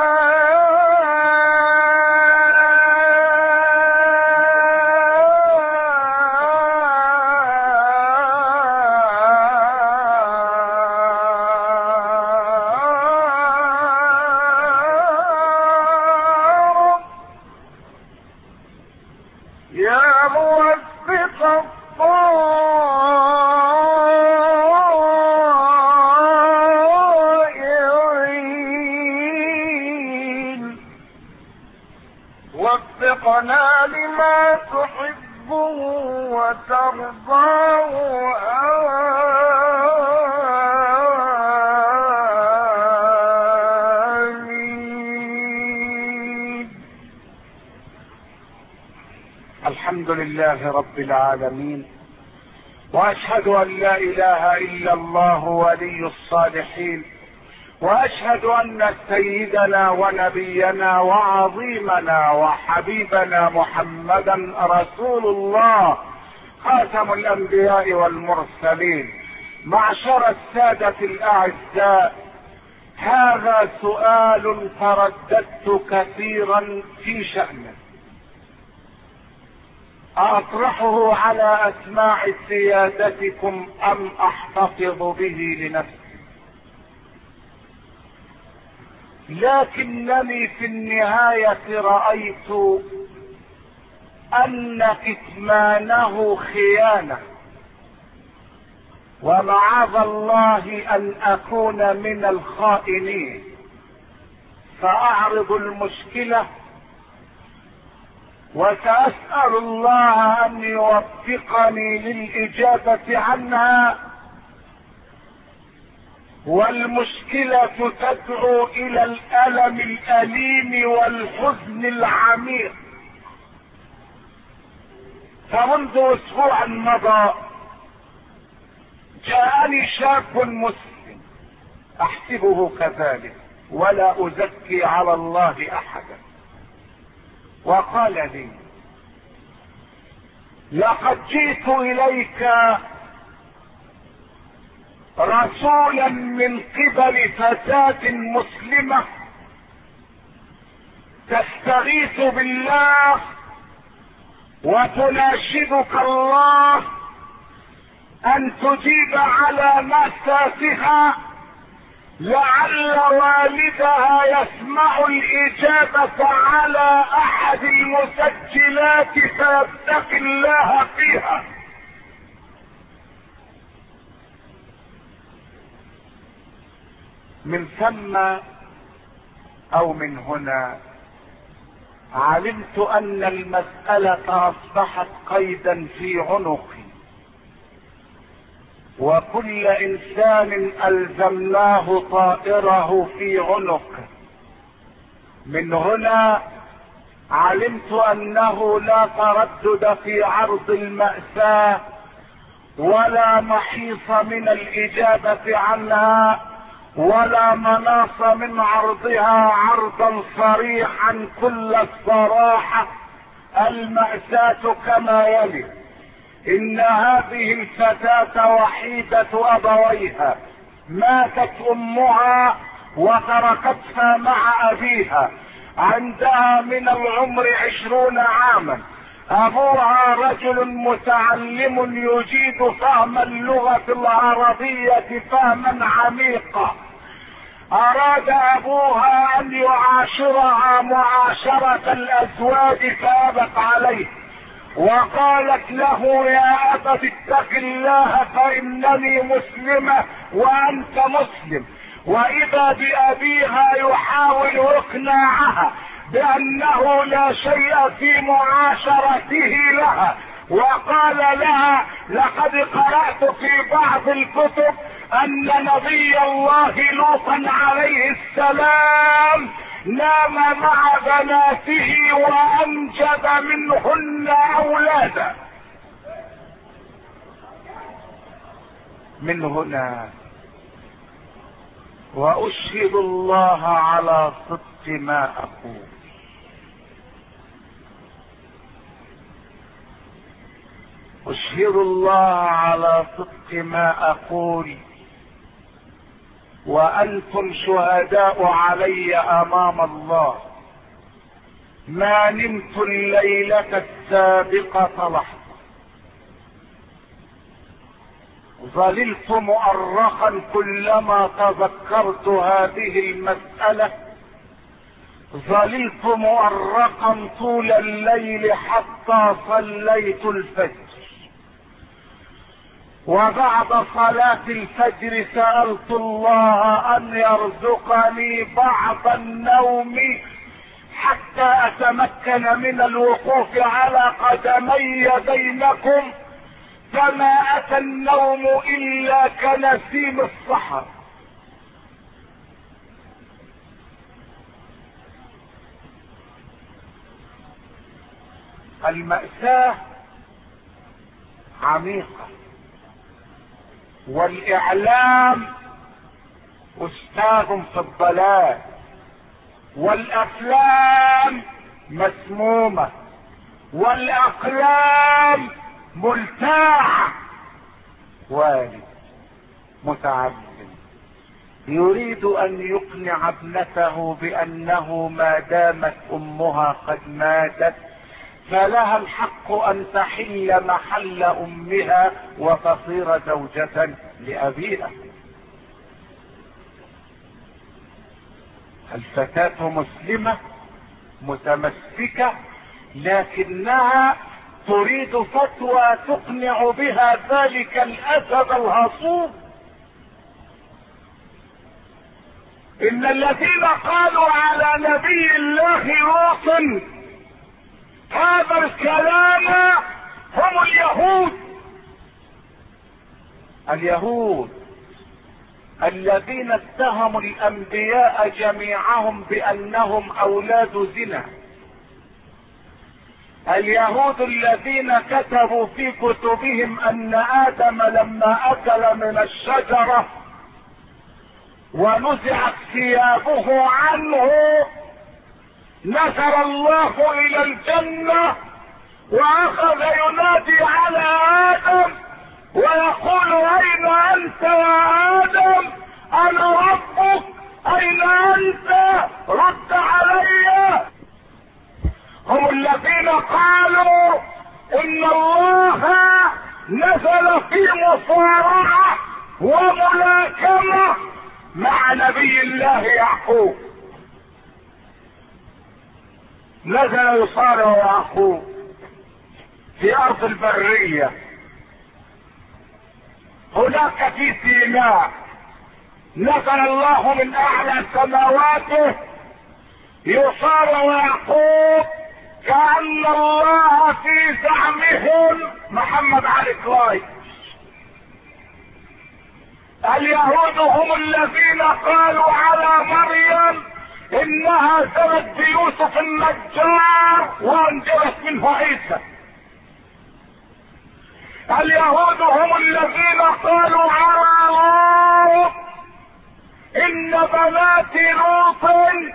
وفقنا لما تحبه وترضاه الحمد لله رب العالمين، واشهد ان لا اله الا الله ولي الصالحين، واشهد ان سيدنا ونبينا وعظيمنا وحبيبنا محمدا رسول الله خاتم الانبياء والمرسلين. معشر السادة الاعزاء، هذا سؤال ترددت كثيرا في شأنه، اطرحه على اسماع سيادتكم ام احتفظ به لنفسي، لكنني في النهاية رأيت ان كتمانه خيانة، ومعاذ الله ان اكون من الخائنين، فاعرض المشكلة وسأسأل الله ان يوفقني للإجابة عنها. والمشكلة تدعو الى الألم الأليم والحزن العميق. فمنذ اسبوع مضى جاءني شاب مسلم احسبه كذلك ولا ازكي على الله احدا، وقال لي: لقد جئت اليك رسولا من قبل فتاة مسلمة تستغيث بالله وتناشدك الله ان تجيب على مأساتها، لعل والدها يسمع الإجابة على احد المسجلات فيتقي الله فيها. من ثم او من هنا علمت ان المسألة اصبحت قيدا في عنقي، وكل انسان الزمناه طائره في عنقه. من هنا علمت انه لا تردد في عرض المأساة ولا محيص من الاجابة عنها ولا مناص من عرضها عرضا صريحا كل الصراحة. المأساة كما يلي: ان هذه الفتاة وحيدة ابويها، ماتت امها وتركتها مع ابيها، عندها من العمر 20 عاما. ابوها رجل متعلم يجيد فهم اللغة العربية فهما عميقا. اراد ابوها ان يعاشرها معاشرة الازواج فابت عليه، وقالت له: يا ابت اتق الله فانني مسلمة وانت مسلم. واذا بابيها يحاول اقناعها بانه لا شيء في معاشرته لها، وقال لها: لقد قرأت في بعض الكتب ان نبي الله لوطا عليه السلام نام مع بناته وانجب منهن اولادا. من هنا واشهد الله على صدق ما اقول، اشهد الله على صدق ما اقول، وانتم شهداء علي امام الله. ما نمت الليلة السابقة لحظة، ظللت مؤرخا كلما تذكرت هذه المسألة، ظللت مؤرقا طول الليل حتى صليت الفجر. وبعد صلاة الفجر سألت الله ان يرزقني بعض النوم حتى اتمكن من الوقوف على قدمي بينكم، فما اتى النوم الا كنسيم السحر. المأساة عميقة، والاعلام استاذ في الضلال، والافلام مسمومة، والاقلام ملتاعة. والد متعلم يريد ان يقنع ابنته بانه ما دامت امها قد ماتت فلها الحق ان تحل محل امها وتصير زوجة لابيها. الفتاة مسلمة متمسكة، لكنها تريد فتوى تقنع بها ذلك الاسد الهصوب. ان الذين قالوا على نبي الله لوط هذا الكلام هم اليهود الذين اتهموا الانبياء جميعهم بانهم اولاد زنا. اليهود الذين كتبوا في كتبهم ان ادم لما اكل من الشجرة ونزعت ثيابه عنه نزل الله الى الجنة واخذ ينادي على ادم ويقول اين انت يا ادم؟ انا ربك، اين انت؟ رد علي. هم الذين قالوا ان الله نزل في مصارعة وملاكمة مع نبي الله يعقوب. نزل يصارع يعقوب في ارض البرية هناك في سيناء. نزل الله من اعلى سماواته يصارع يعقوب كأن الله في زعمهم محمد علي كلاي. اليهود هم الذين قالوا على مريم انها زنت بيوسف النجار وانجبت منه عيسى. اليهود هم الذين قالوا على لوط ان بنات لوط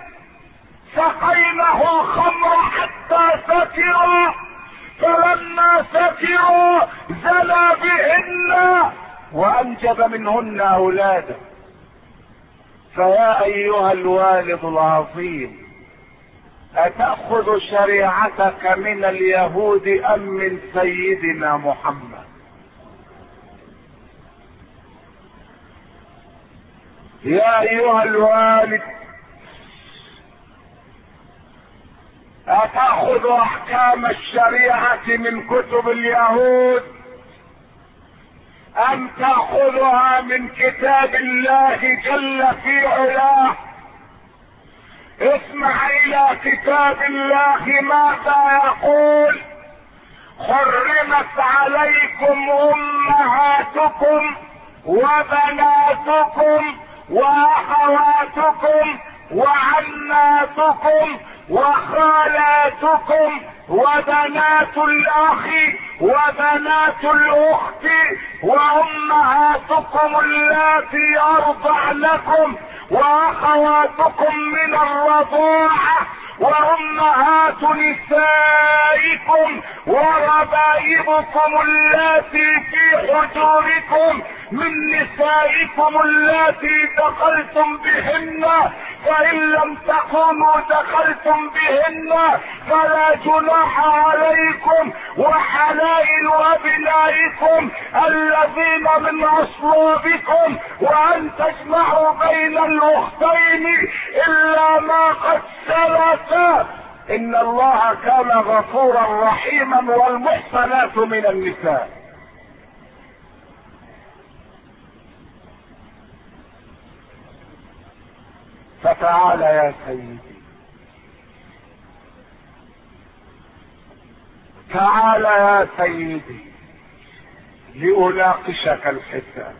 سقينه الخمر حتى سكروا فلما سكروا زنى بهن وانجب منهن اولادا. فيا ايها الوالد العظيم اتأخذ شريعتك من اليهود ام من سيدنا محمد؟ يا ايها الوالد اتأخذ احكام الشريعة من كتب اليهود ام تأخذها من كتاب الله جل في علاه؟ اسمع الى كتاب الله ماذا يقول: حرمت عليكم امهاتكم وبناتكم واخواتكم وعماتكم وخالاتكم وبنات الاخ وبنات الاخت وامهاتكم اللاتي ارضعنكم واخواتكم من الرضاعة وامهات نسائكم وربائبكم اللاتي في حجوركم من نسائكم اللاتي دخلتم بهن، فان لم تكونوا دخلتم بهن فلا جناح عليكم، وحلائل ابنائكم الذين من اصلابكم، وان تجمعوا بين الاختين الا ما قد سلف، ان الله كان غفورا رحيما. والمحصنات من النساء فتعال يا سيدي، تعال يا سيدي لأناقشك الحساب.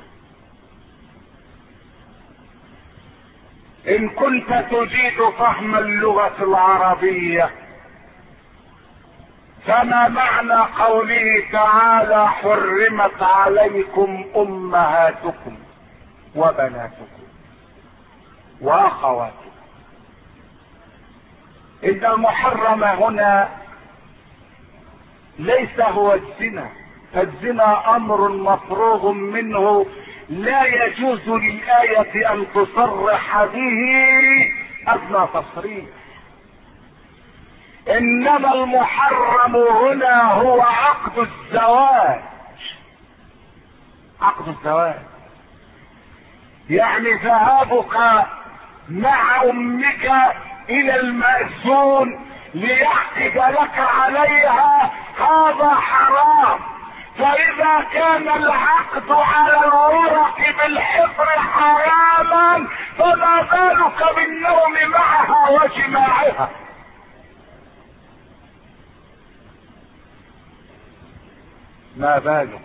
ان كنت تجيد فهم اللغة العربية فما معنى قوله تعالى حرمت عليكم امهاتكم وبناتكم واخواتكم؟ ان المحرم هنا ليس هو الزنا، فالزنا امر مفروغ منه لا يجوز للآية ان تصرح به ادنى تصريح. انما المحرم هنا هو عقد الزواج. عقد الزواج يعني ذهابك مع امك الى المأذون ليعقد لك عليها، هذا حرام. فاذا كان العقد على الورق بالحفر حراما، فما بالك بالنوم معها وجماعها؟ ما بالك؟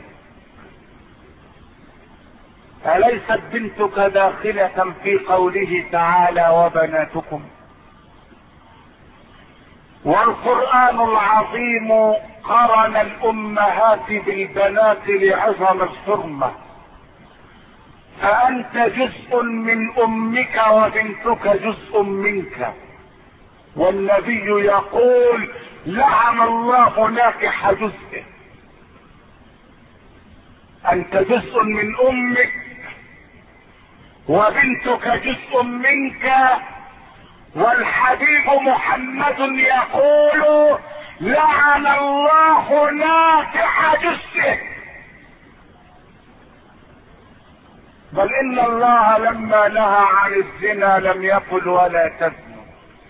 أليست بنتك داخلة في قوله تعالى وبناتكم؟ والقرآن العظيم قرن الأمهات بالبنات لعظم الحرمة. فأنت جزء من أمك وبنتك جزء منك، والنبي يقول لعن الله ناكح جزءه. أنت جزء من أمك وبنتك جزء منك، والحبيب محمد يقول لعن الله ناكح جثه. بل ان الله لما نهى عن الزنا لم يقل ولا تزنوا.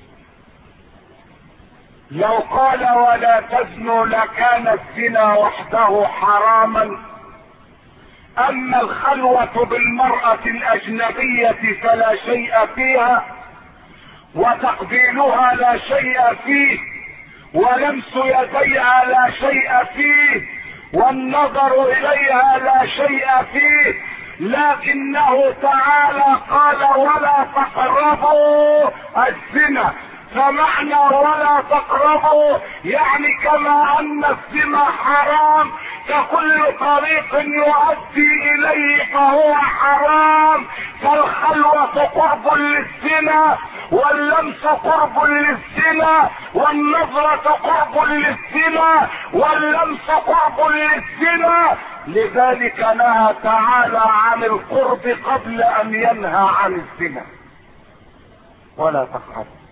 لو قال ولا تزنوا لكان الزنا وحده حراما، اما الخلوة بالمرأة الاجنبية فلا شيء فيها، وتقبيلها لا شيء فيه، ولمس يديها لا شيء فيه، والنظر اليها لا شيء فيه، لكنه تعالى قال ولا تقربوا الزنا. فمعنى ولا تقربوا يعني كما ان الزنا حرام، فكل طريق يؤدي اليه فهو حرام. فالخلوة قرب للزنا، واللمس قرب للزنا، والنظرة قرب للزنا، واللمس قرب للزنا. لذلك نهى تعالى عن القرب قبل ان ينهى عن الزنا. ولا تقربوا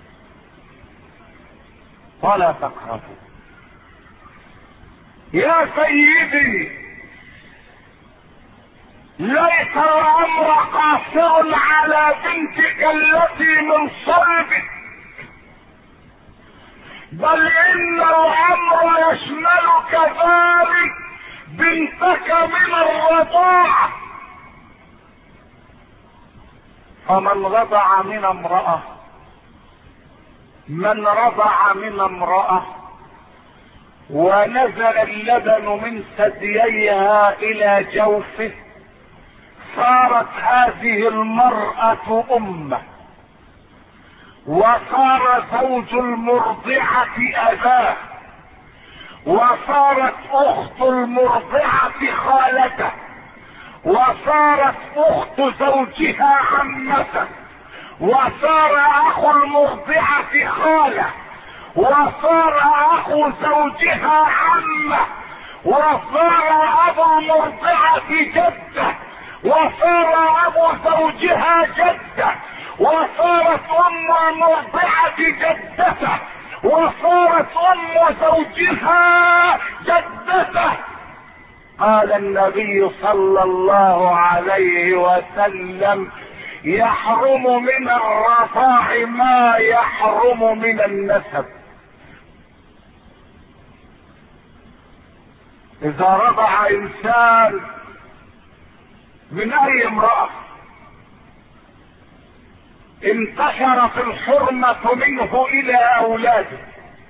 ولا تقربوا. يا سيدي، ليس الامر قاصر على بنتك التي من صلبك، بل ان الامر يشمل كذلك بنتك من الرضاعة. فمن رضع من امرأة، من رضع من امرأة ونزل اللبن من ثدييها الى جوفه، صارت هذه المرأة امه، وصار زوج المرضعة اباه، وصارت اخت المرضعة خالته، وصارت اخت زوجها عمته، وصار اخو المرضعة خاله، وصار اخو زوجها عمه، وصار ابو المرضعة جده، وصار ابو زوجها جده، وصارت ام المرضعة جدته، وصارت ام زوجها جدته. قال النبي صلى الله عليه وسلم يحرم من الرضاع ما يحرم من النسب. اذا رضع انسان من اي امرأة انتشرت الحرمة منه الى اولاده،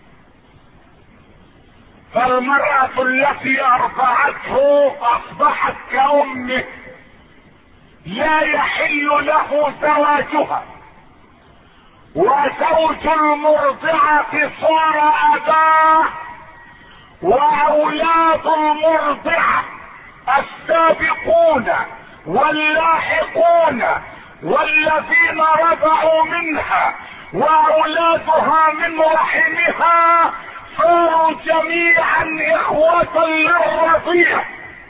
فالمرأة التي ارضعته اصبحت كأمه، لا يحل له زواجها، وزوج المرضعة صار اباه واولاد المرضعة السابقون واللاحقون والذين رضعوا منها واولادها من رحمها صاروا جميعا اخوة للرضيع.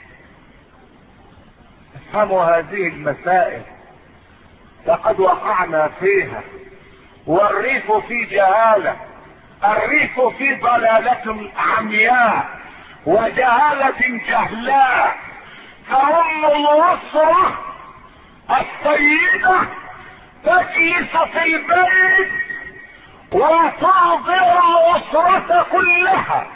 افهموا هذه المسائل، لقد وقعنا فيها، والريف في جهالة، الريف في ضلالة عمياء وجهالة جهلاء. فأم الأسرة السيدة تجلس في البيت وترضع الأسرة كلها،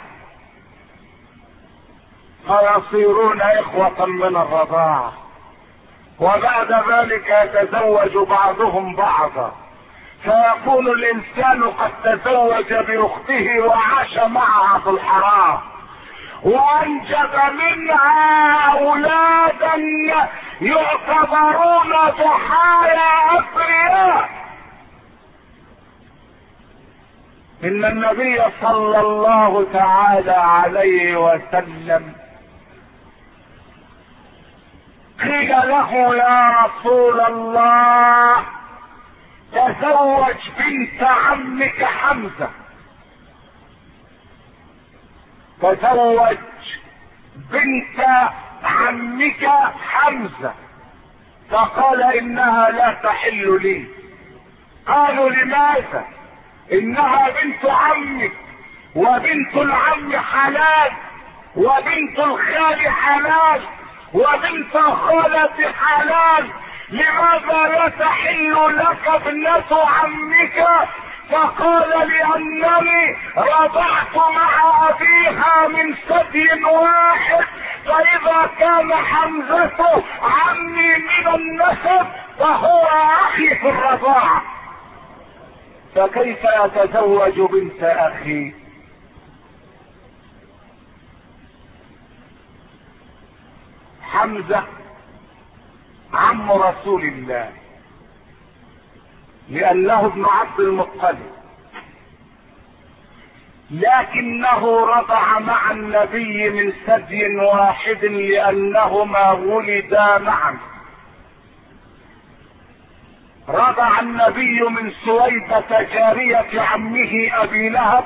فيصيرون إخوة من الرضاعة، وبعد ذلك يتزوج بعضهم بعضا، فيكون الإنسان قد تزوج بأخته وعاش معها في الحرام وأنجب منها أولادا يعتبرون ضحايا أبرياء. إن النبي صلى الله تعالى عليه وسلم قيل له يا رسول الله تزوج بنت عمك حمزة، تزوج بنت عمك حمزة، فقال انها لا تحل لي. قالوا لماذا؟ انها بنت عمك، وبنت العم حلال، وبنت الخال حلال، وبنت الخالة حلال، لماذا لا تحل لك ابنة عمك؟ فقال لأنني رضعت مع أبيها من ثدي واحد، فإذا كان حمزة عمي من النسب فهو أخي في الرضاعة، فكيف يتزوج بنت أخي؟ حمزة عم رسول الله لأنه ابن عبد المطلب، لكنه رضع مع النبي من ثدي واحد لأنهما ولدا معا. رضع النبي من سويبة جارية عمه أبي لهب،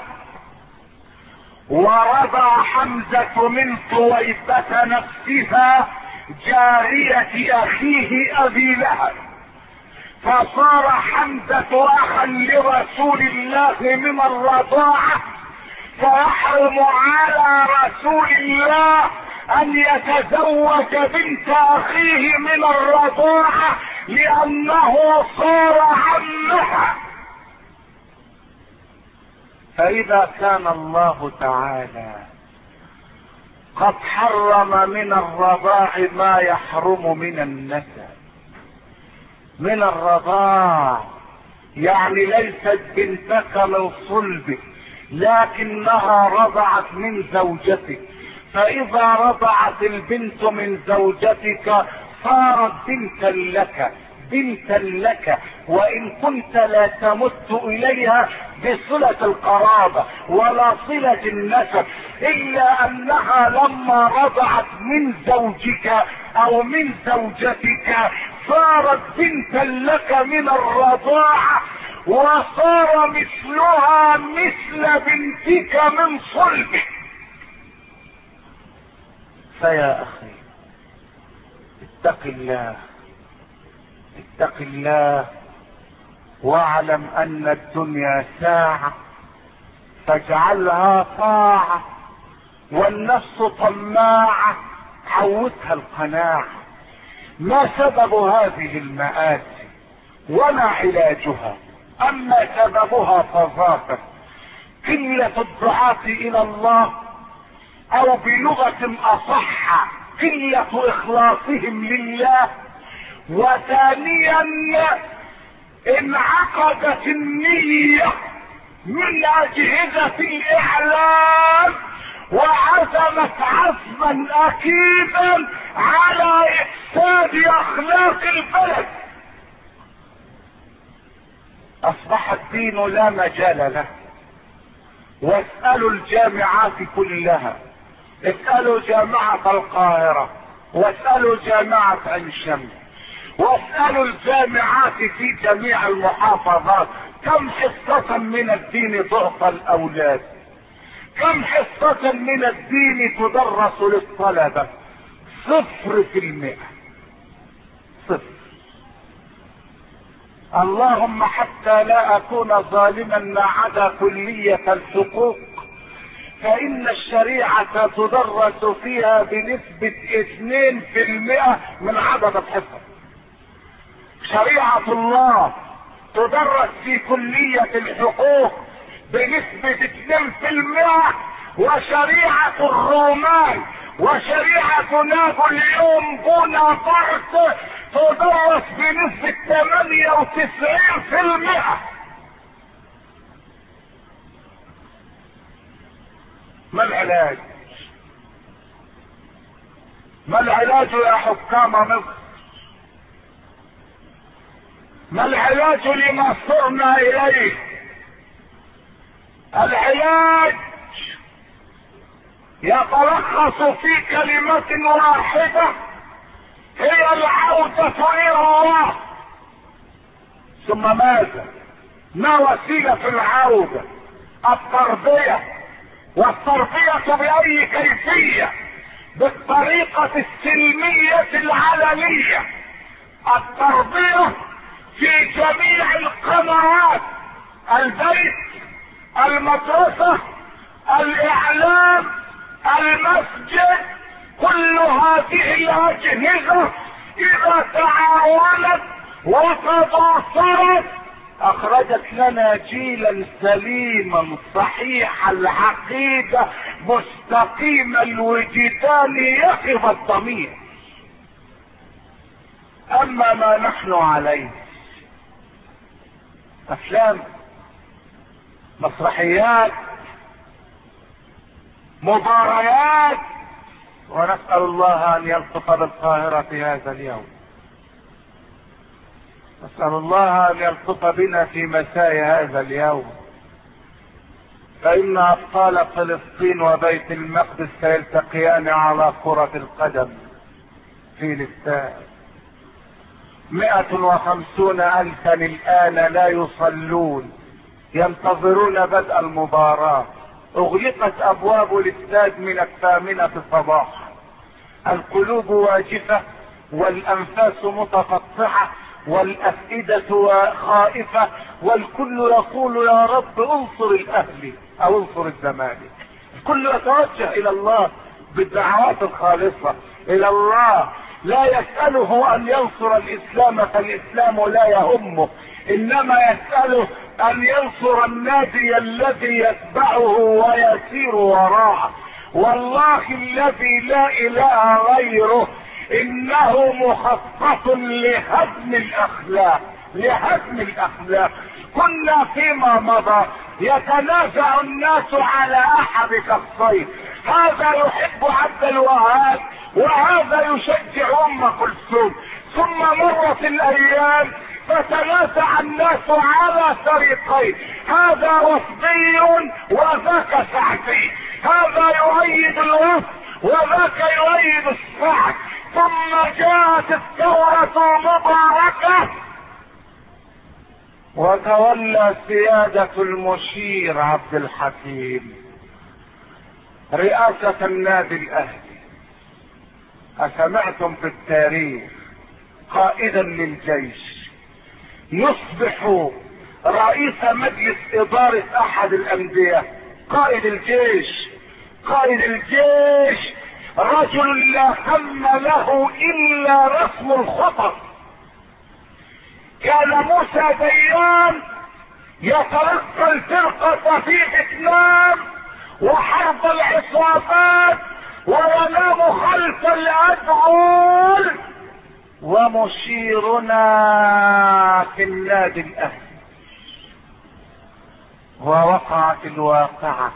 ورضع حمزة من سويبة نفسها جارية أخيه أبي لهب، فصار حمزة أخا لرسول الله من الرضاعة، فيحرم على رسول الله أن يتزوج بنت أخيه من الرضاعة لأنه صار عمها. فإذا كان الله تعالى قد حرم من الرضاع ما يحرم من النسب، من الرضاع يعني ليست بنتك من صلبك لكنها رضعت من زوجتك، فإذا رضعت البنت من زوجتك صارت بنتا لك، بنتا لك، وإن كنت لا تمت إليها بصلة القرابة ولا صلة النسب، إلا أنها لما رضعت من زوجك أو من زوجتك صارت بنتا لك من الرضاعة، وصار مثلها مثل بنتك من صلبك. فيا أخي اتق الله، اتق الله، واعلم ان الدنيا ساعة فاجعلها طاعة، والنفس طماعة عودها القناعة. ما سبب هذه المآسي وما علاجها؟ اما سببها فظاهر قلة الدعاة الى الله، او بلغة اصح قلة اخلاصهم لله، وثانيا انعقدت النية من اجهزة الاعلام وعزمت عزما اكيدا على افساد اخلاق البلد، اصبح الدين لا مجال له، واسألوا الجامعات كلها، اسألوا جامعة القاهرة، واسألوا جامعة عين شمس، واسألوا الجامعات في جميع المحافظات كم حصة من الدين تعطى الأولاد، كم حصة من الدين تدرس للطلبة؟ 0%. 0. اللهم حتى لا أكون ظالما ما عدا كلية الحقوق، فإن الشريعة تدرس فيها بنسبة 2% من عدد الحصص. شريعة الله تدرس في كلية الحقوق بنسبة 2%، وشريعة الرومان وشريعة نابليون بونابرت تدرس بنسبة 98%. ما العلاج؟ ما العلاج يا حكام مصر؟ ما العلاج لما صرنا اليه؟ العلاج يتلخص في كلمة واحدة، هي العودة الى الله. ثم ماذا؟ ما وسيلة العودة؟ التربية. والتربية بأي كيفية؟ بالطريقة السلمية العلنية. التربية في جميع القنوات، البيت، المدرسة، الاعلام، المسجد، كل هذه الاجهزة اذا تعاونت وتضافرت اخرجت لنا جيلا سليما صحيح العقيدة مستقيم الوجدان يقظ الضمير. اما ما نحن عليه افلام، مسرحيات، مباريات، ونسأل الله ان يلطف بالقاهرة هذا اليوم. نسأل الله ان يلطف بنا في مساء هذا اليوم، فإن أبطال فلسطين وبيت المقدس سيلتقيان على كرة القدم في الاستاد. 150,000 الآن لا يصلون ينتظرون بدء المباراة. اغلقت ابواب الاستاد من 8 صباحا. القلوب واجفة والانفاس متقطعة والافئدة خائفة، والكل يقول يا رب انصر الاهلي او انصر الزمالك. الكل يتوجه الى الله بالدعوات الخالصة الى الله، لا يسأله ان ينصر الاسلام فالاسلام لا يهمه، انما يسأله ان ينصر النادي الذي يتبعه ويسير وراءه. والله الذي لا اله غيره انه مخطط لهدم الاخلاق، لهدم الاخلاق. كنا فيما مضى يتنازع الناس على احد شخصين، هذا يحب عبد الوهاب وهذا يشجع ام كلثوم، ثم مرت الايام فتنازع الناس على فريقين، هذا وفدي وذاك سعدي، هذا يؤيد الوفد وذاك يؤيد السعد. ثم جاءت الثورة مباركة وتولى سيادة المشير عبد الحكيم رئاسة النادي الاهلي. أسمعتم في التاريخ قائدا للجيش يصبح رئيس مجلس إدارة أحد الأندية؟ قائد الجيش، قائد الجيش رجل لا هم له إلا رسم الخطط. كان موسى ديان يتلقى الفرقة في فيتنام وحرب العصابات وينام خلف الأدغال، ومشيرنا في النادي الاهلي. ووقعت الواقعة،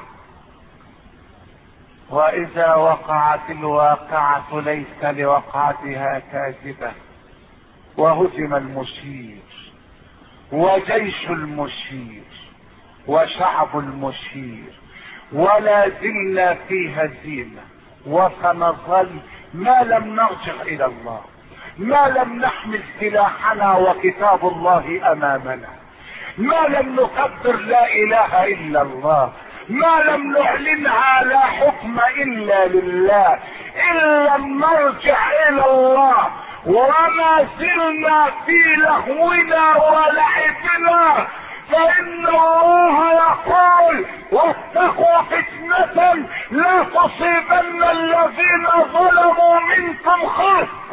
واذا وقعت الواقعة ليس لوقعتها كاذبة. وهزم المشير وجيش المشير وشعب المشير ولا زلنا في هزيمة، وسنظل ما لم نرجع الى الله، ما لم نحمل سلاحنا وكتاب الله امامنا، ما لم نكبر لا اله الا الله، ما لم نعلنها لا حكم الا لله، ان لم نرجع الى الله وما زلنا في لهونا ولعبنا، فان الله يقول واتقوا فتنة لا تصيبن الذين ظلموا منكم خاصة.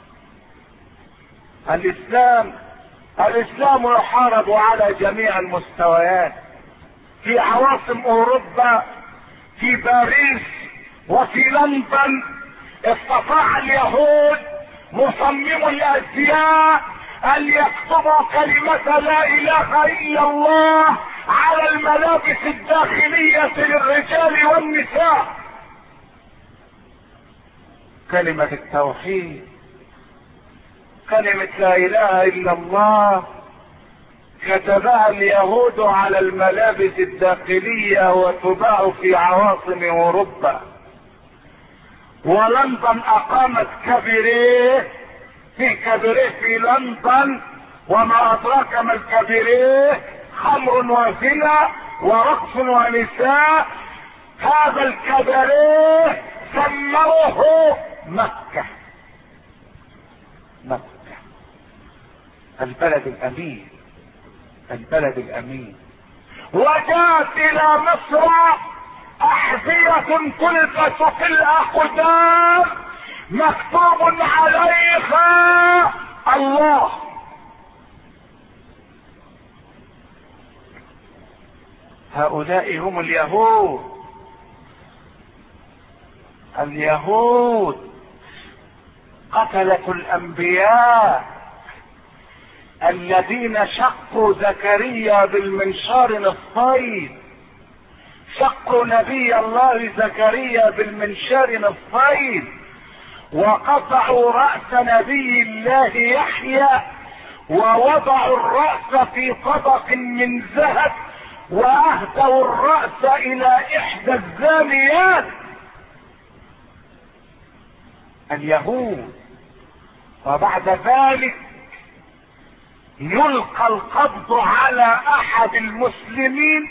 الاسلام يحارب على جميع المستويات، في عواصم اوروبا، في باريس وفي لندن استطاع اليهود مصمم الازياء ان يكتبوا كلمة لا اله الا الله على الملابس الداخلية للرجال والنساء. كلمة التوحيد، كلمة لا اله الا الله كتبها اليهود على الملابس الداخلية وتباع في عواصم اوروبا. ولندن اقامت كباريه في لندن، وما ادراك ما الكباريه، خمر وزنا ورقص ونساء. هذا الكباريه سموه مكة، البلد الامين، البلد الامين. وجاءت الى مصر احذية تلبس في الاقدام مكتوب عليها الله. هؤلاء هم اليهود قتلة الانبياء الذين شقوا زكريا بالمنشار نصفين، شقوا نبي الله زكريا بالمنشار نصفين، وقطعوا رأس نبي الله يحيى، ووضعوا الرأس في طبق من ذهب، واهدوا الرأس الى احدى الزانيات. اليهود. وبعد ذلك يلقى القبض على احد المسلمين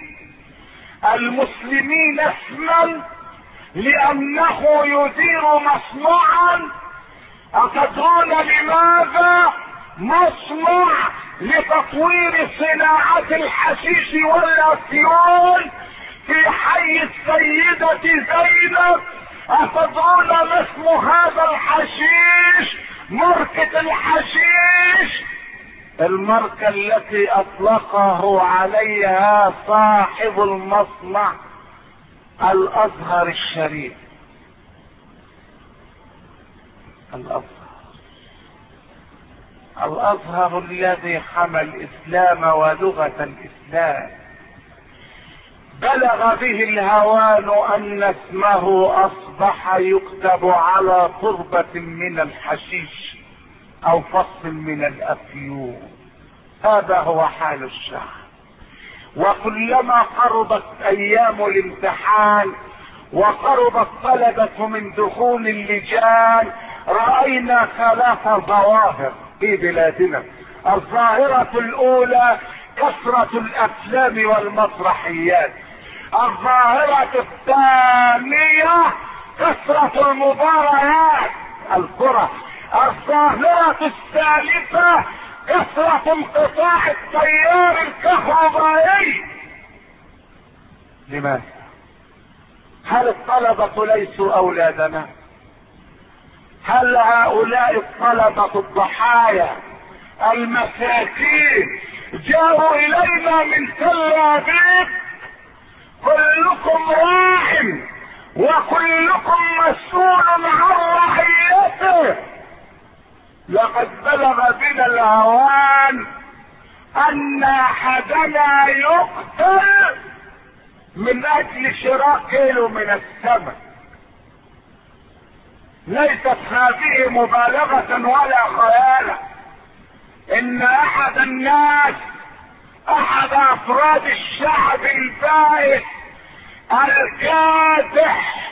اسما لانه يدير مصنعا. اتدرون لماذا؟ مصنع لتطوير صناعة الحشيش والافيون في حي السيدة زينب. اتدرون ما اسم هذا الحشيش؟ ماركة الحشيش، الماركة التي اطلقه عليها صاحب المصنع الازهر الشريف. الازهر الذي حمى الاسلام ولغة الاسلام. بلغ به الهوان ان اسمه اصبح يكتب على تربة من الحشيش او فصل من الافيون. هذا هو حال الشعب. وكلما قربت ايام الامتحان وقرب الطلبة من دخول اللجان رأينا 3 ظواهر في بلادنا. الظاهرة الاولى كثرة الافلام والمسرحيات. الظاهرة الثانية كثرة المباريات الكرة. الظاهرة الثالثة كثرة انقطاع التيار الكهربائي. لماذا؟ هل الطلبة ليسوا اولادنا؟ هل هؤلاء الطلبة الضحايا المساكين جاءوا الينا من تل ابيب؟ كلكم راع وكلكم مسؤول عن رعيته. لقد بلغ بنا الهوان ان احدنا يقتل من اجل شراء كيلو من السمك. ليست هذه مبالغة ولا خيالا. ان احد الناس، احد افراد الشعب البائس الكادح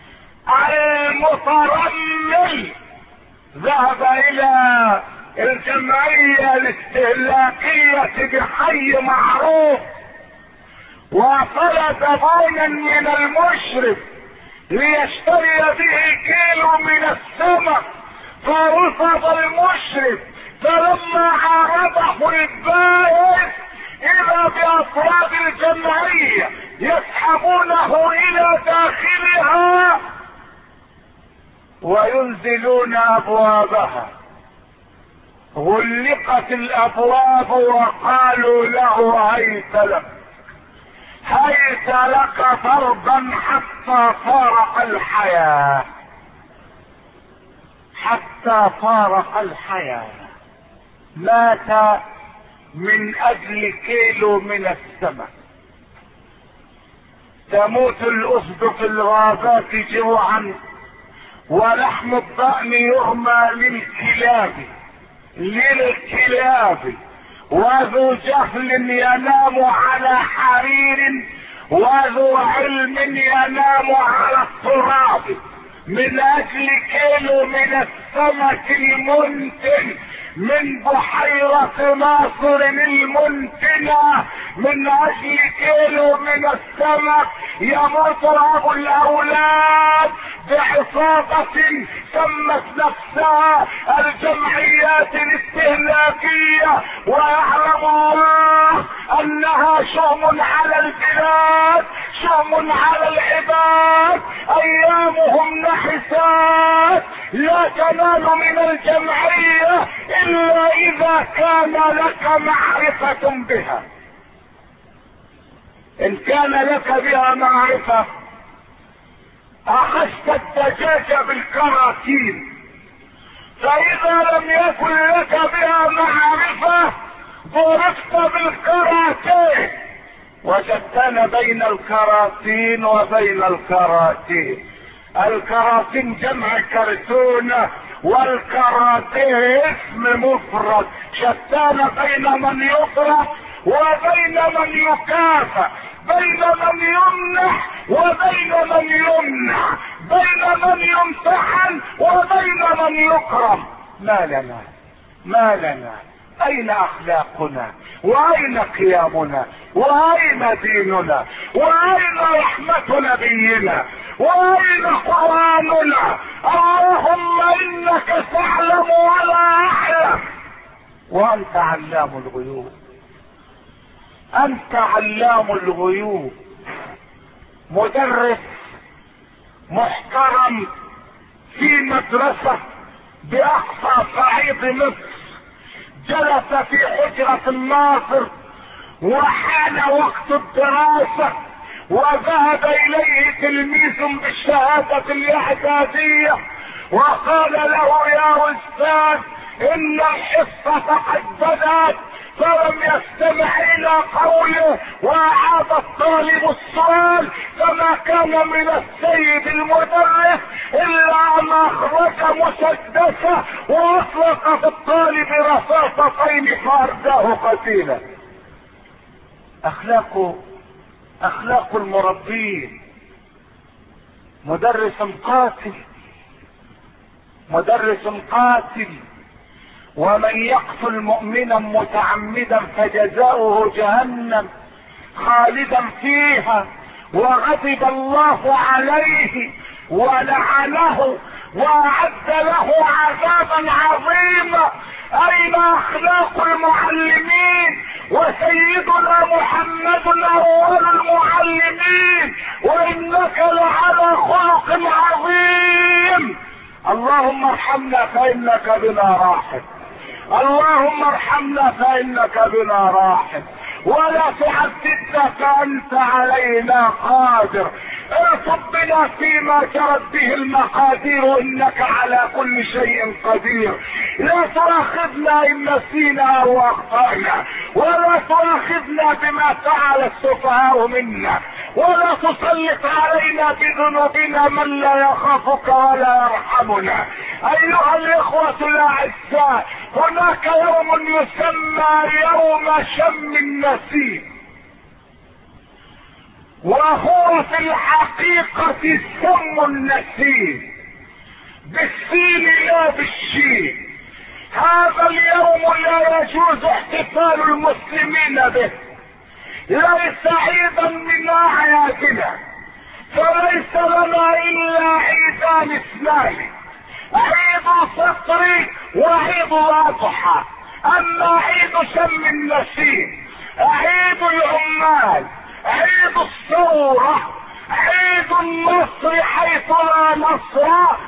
المترمل ذهب الى الجمعية الاستهلاكية بحي معروف وطلب زبونا من المشرف ليشتري به كيلو من السمك، فرفض المشرف. فلما عارضه البائع اذا بافراد الجمعية يسحبونه الى داخلها وينزلون ابوابها. غلقت الابواب وقالوا له هيت لك، هيت لك ضربا حتى فارق الحياة، حتى فارق الحياة. مات من اجل كيلو من السمك. تموت الاسد في الغابات جوعا ولحم الضأن يرمى للكلاب وذو جهل ينام على حرير وذو علم ينام على التراب من اجل كيلو من السمك المنتن من بحيرة ناصر المنتنة. من اجل كيلو من السمك يموت ابو الاولاد بعصابة سمت نفسها الجمعيات الاستهلاكية، ويعلم الله انها شؤم على البلاد، شؤم على العباد. ايامهم نحسات لا تنال من الجمعية الا اذا كان لك معرفة بها. ان كان لك بها معرفة اخذت الدجاج بالكراتين، فاذا لم يكن لك بها معرفة ضربت بالكراتين. وجدتنا بين الكراتين وبين الكراتين. الكراتين جمع كرتونة والكراتين اسم مفرد. شتان بين من يضرب وبين من يكافئ، بين من يمنح وبين من يمنع، بين من يمتحن وبين من يكرم. ما لنا اين اخلاقنا واين قيامنا واين ديننا واين رحمة نبينا واين قرآننا؟ اللهم انك تعلم ولا اعلم وانت علام الغيوب. انت علام الغيوب. مدرس محترم في مدرسة باقصى صعيد مصر جلس في حجرة الناصر وحان وقت الدراسة، وذهب اليه تلميذ بالشهادة الاعدادية وقال له يا استاذ ان الحصة قد بدأت، فلم يستمع الى قوله واعاد الطالب السؤال. فما كان من السيد المدرس الا ان اخرج مسدسه واطلق في الطالب رصاصتين فارداه قتيلا. اخلاق المربين. مدرس قاتل. ومن يقتل مؤمنا متعمدا فجزاؤه جهنم خالدا فيها وغضب الله عليه ولعنه واعد له عذابا عظيما. اين اخلاق المعلمين؟ وسيدنا محمد اول المعلمين، وانك لعلى خلق عظيم. اللهم ارحمنا فانك بنا راحم، اللهم ارحمنا فانك بنا راحم، ولا تعذبنا فانت علينا قادر. ارفض بنا فيما جرت به المقادير انك على كل شيء قدير. لا تؤاخذنا ان نسينا او اخطانا، ولا تؤاخذنا بما فعل السفهاء منا، ولا تسلط علينا بذنوبنا من لا يخافك ولا يرحمنا. ايها الاخوة الاعزاء، هناك يوم يسمى يوم شم النسيم. وهو في الحقيقة سم النسيم، بالسين لا بالشين. هذا اليوم لا يجوز احتفال المسلمين به، ليس عيدا من اعيادنا، فليس لنا الا عيدان اثنان، عيد الفطر وعيد الاضحى. اما عيد شم النسيم، عيد العمال، عيد الثورة، عيد النصر حيث لا نصر،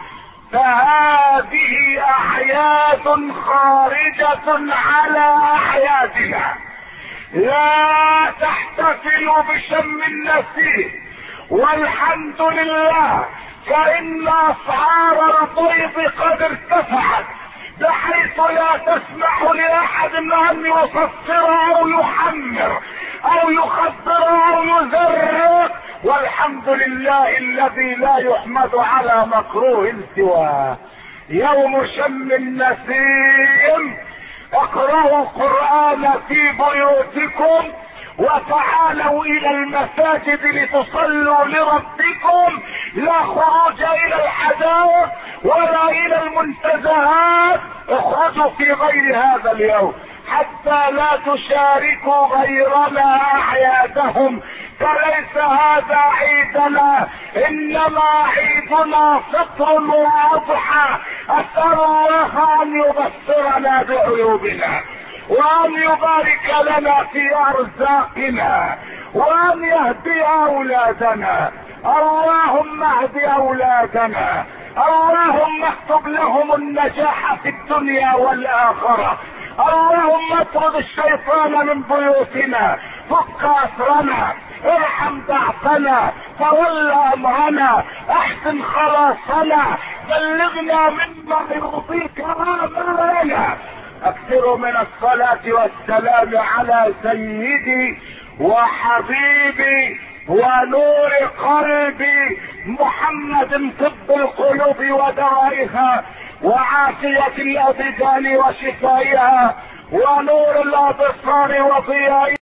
فهذه اعياد خارجة على اعيادنا. لا تحتفلوا بشم النسيم، والحمد لله فإن أسعار البيض قد ارتفعت بحيث لا تسمح لأحد أن يصفر أو يحمر أو يخدر أو يزرق، والحمد لله الذي لا يحمد على مكروه سواه. يوم شم النسيم اقرأوا القرآن في بيوتكم، وتعالوا الى المساجد لتصلوا لربكم، لا خروج الى الحدائق ولا الى المنتزهات. اخرجوا في غير هذا اليوم حتى لا تشاركوا غيرنا اعيادهم، فليس هذا عيدنا، انما عيدنا فطر واضحى. اسال الله ان يبصرنا بعيوبنا، وان يبارك لنا في ارزاقنا، وان يهدي اولادنا. اللهم اهد اولادنا، اللهم اكتب لهم النجاح في الدنيا والاخرة. اللهم اطرد الشيطان من بيوتنا، فك اسرنا، ارحم ضعفنا، تول امرنا، احسن خلاصنا، بلغنا مما يرضيك امالنا. اكثروا من الصلاة والسلام على سيدي وحبيبي ونور قلبي محمد، طب القلوب ودوائها، وعافية الابدان وشفائها، ونور الابصار وضيائها.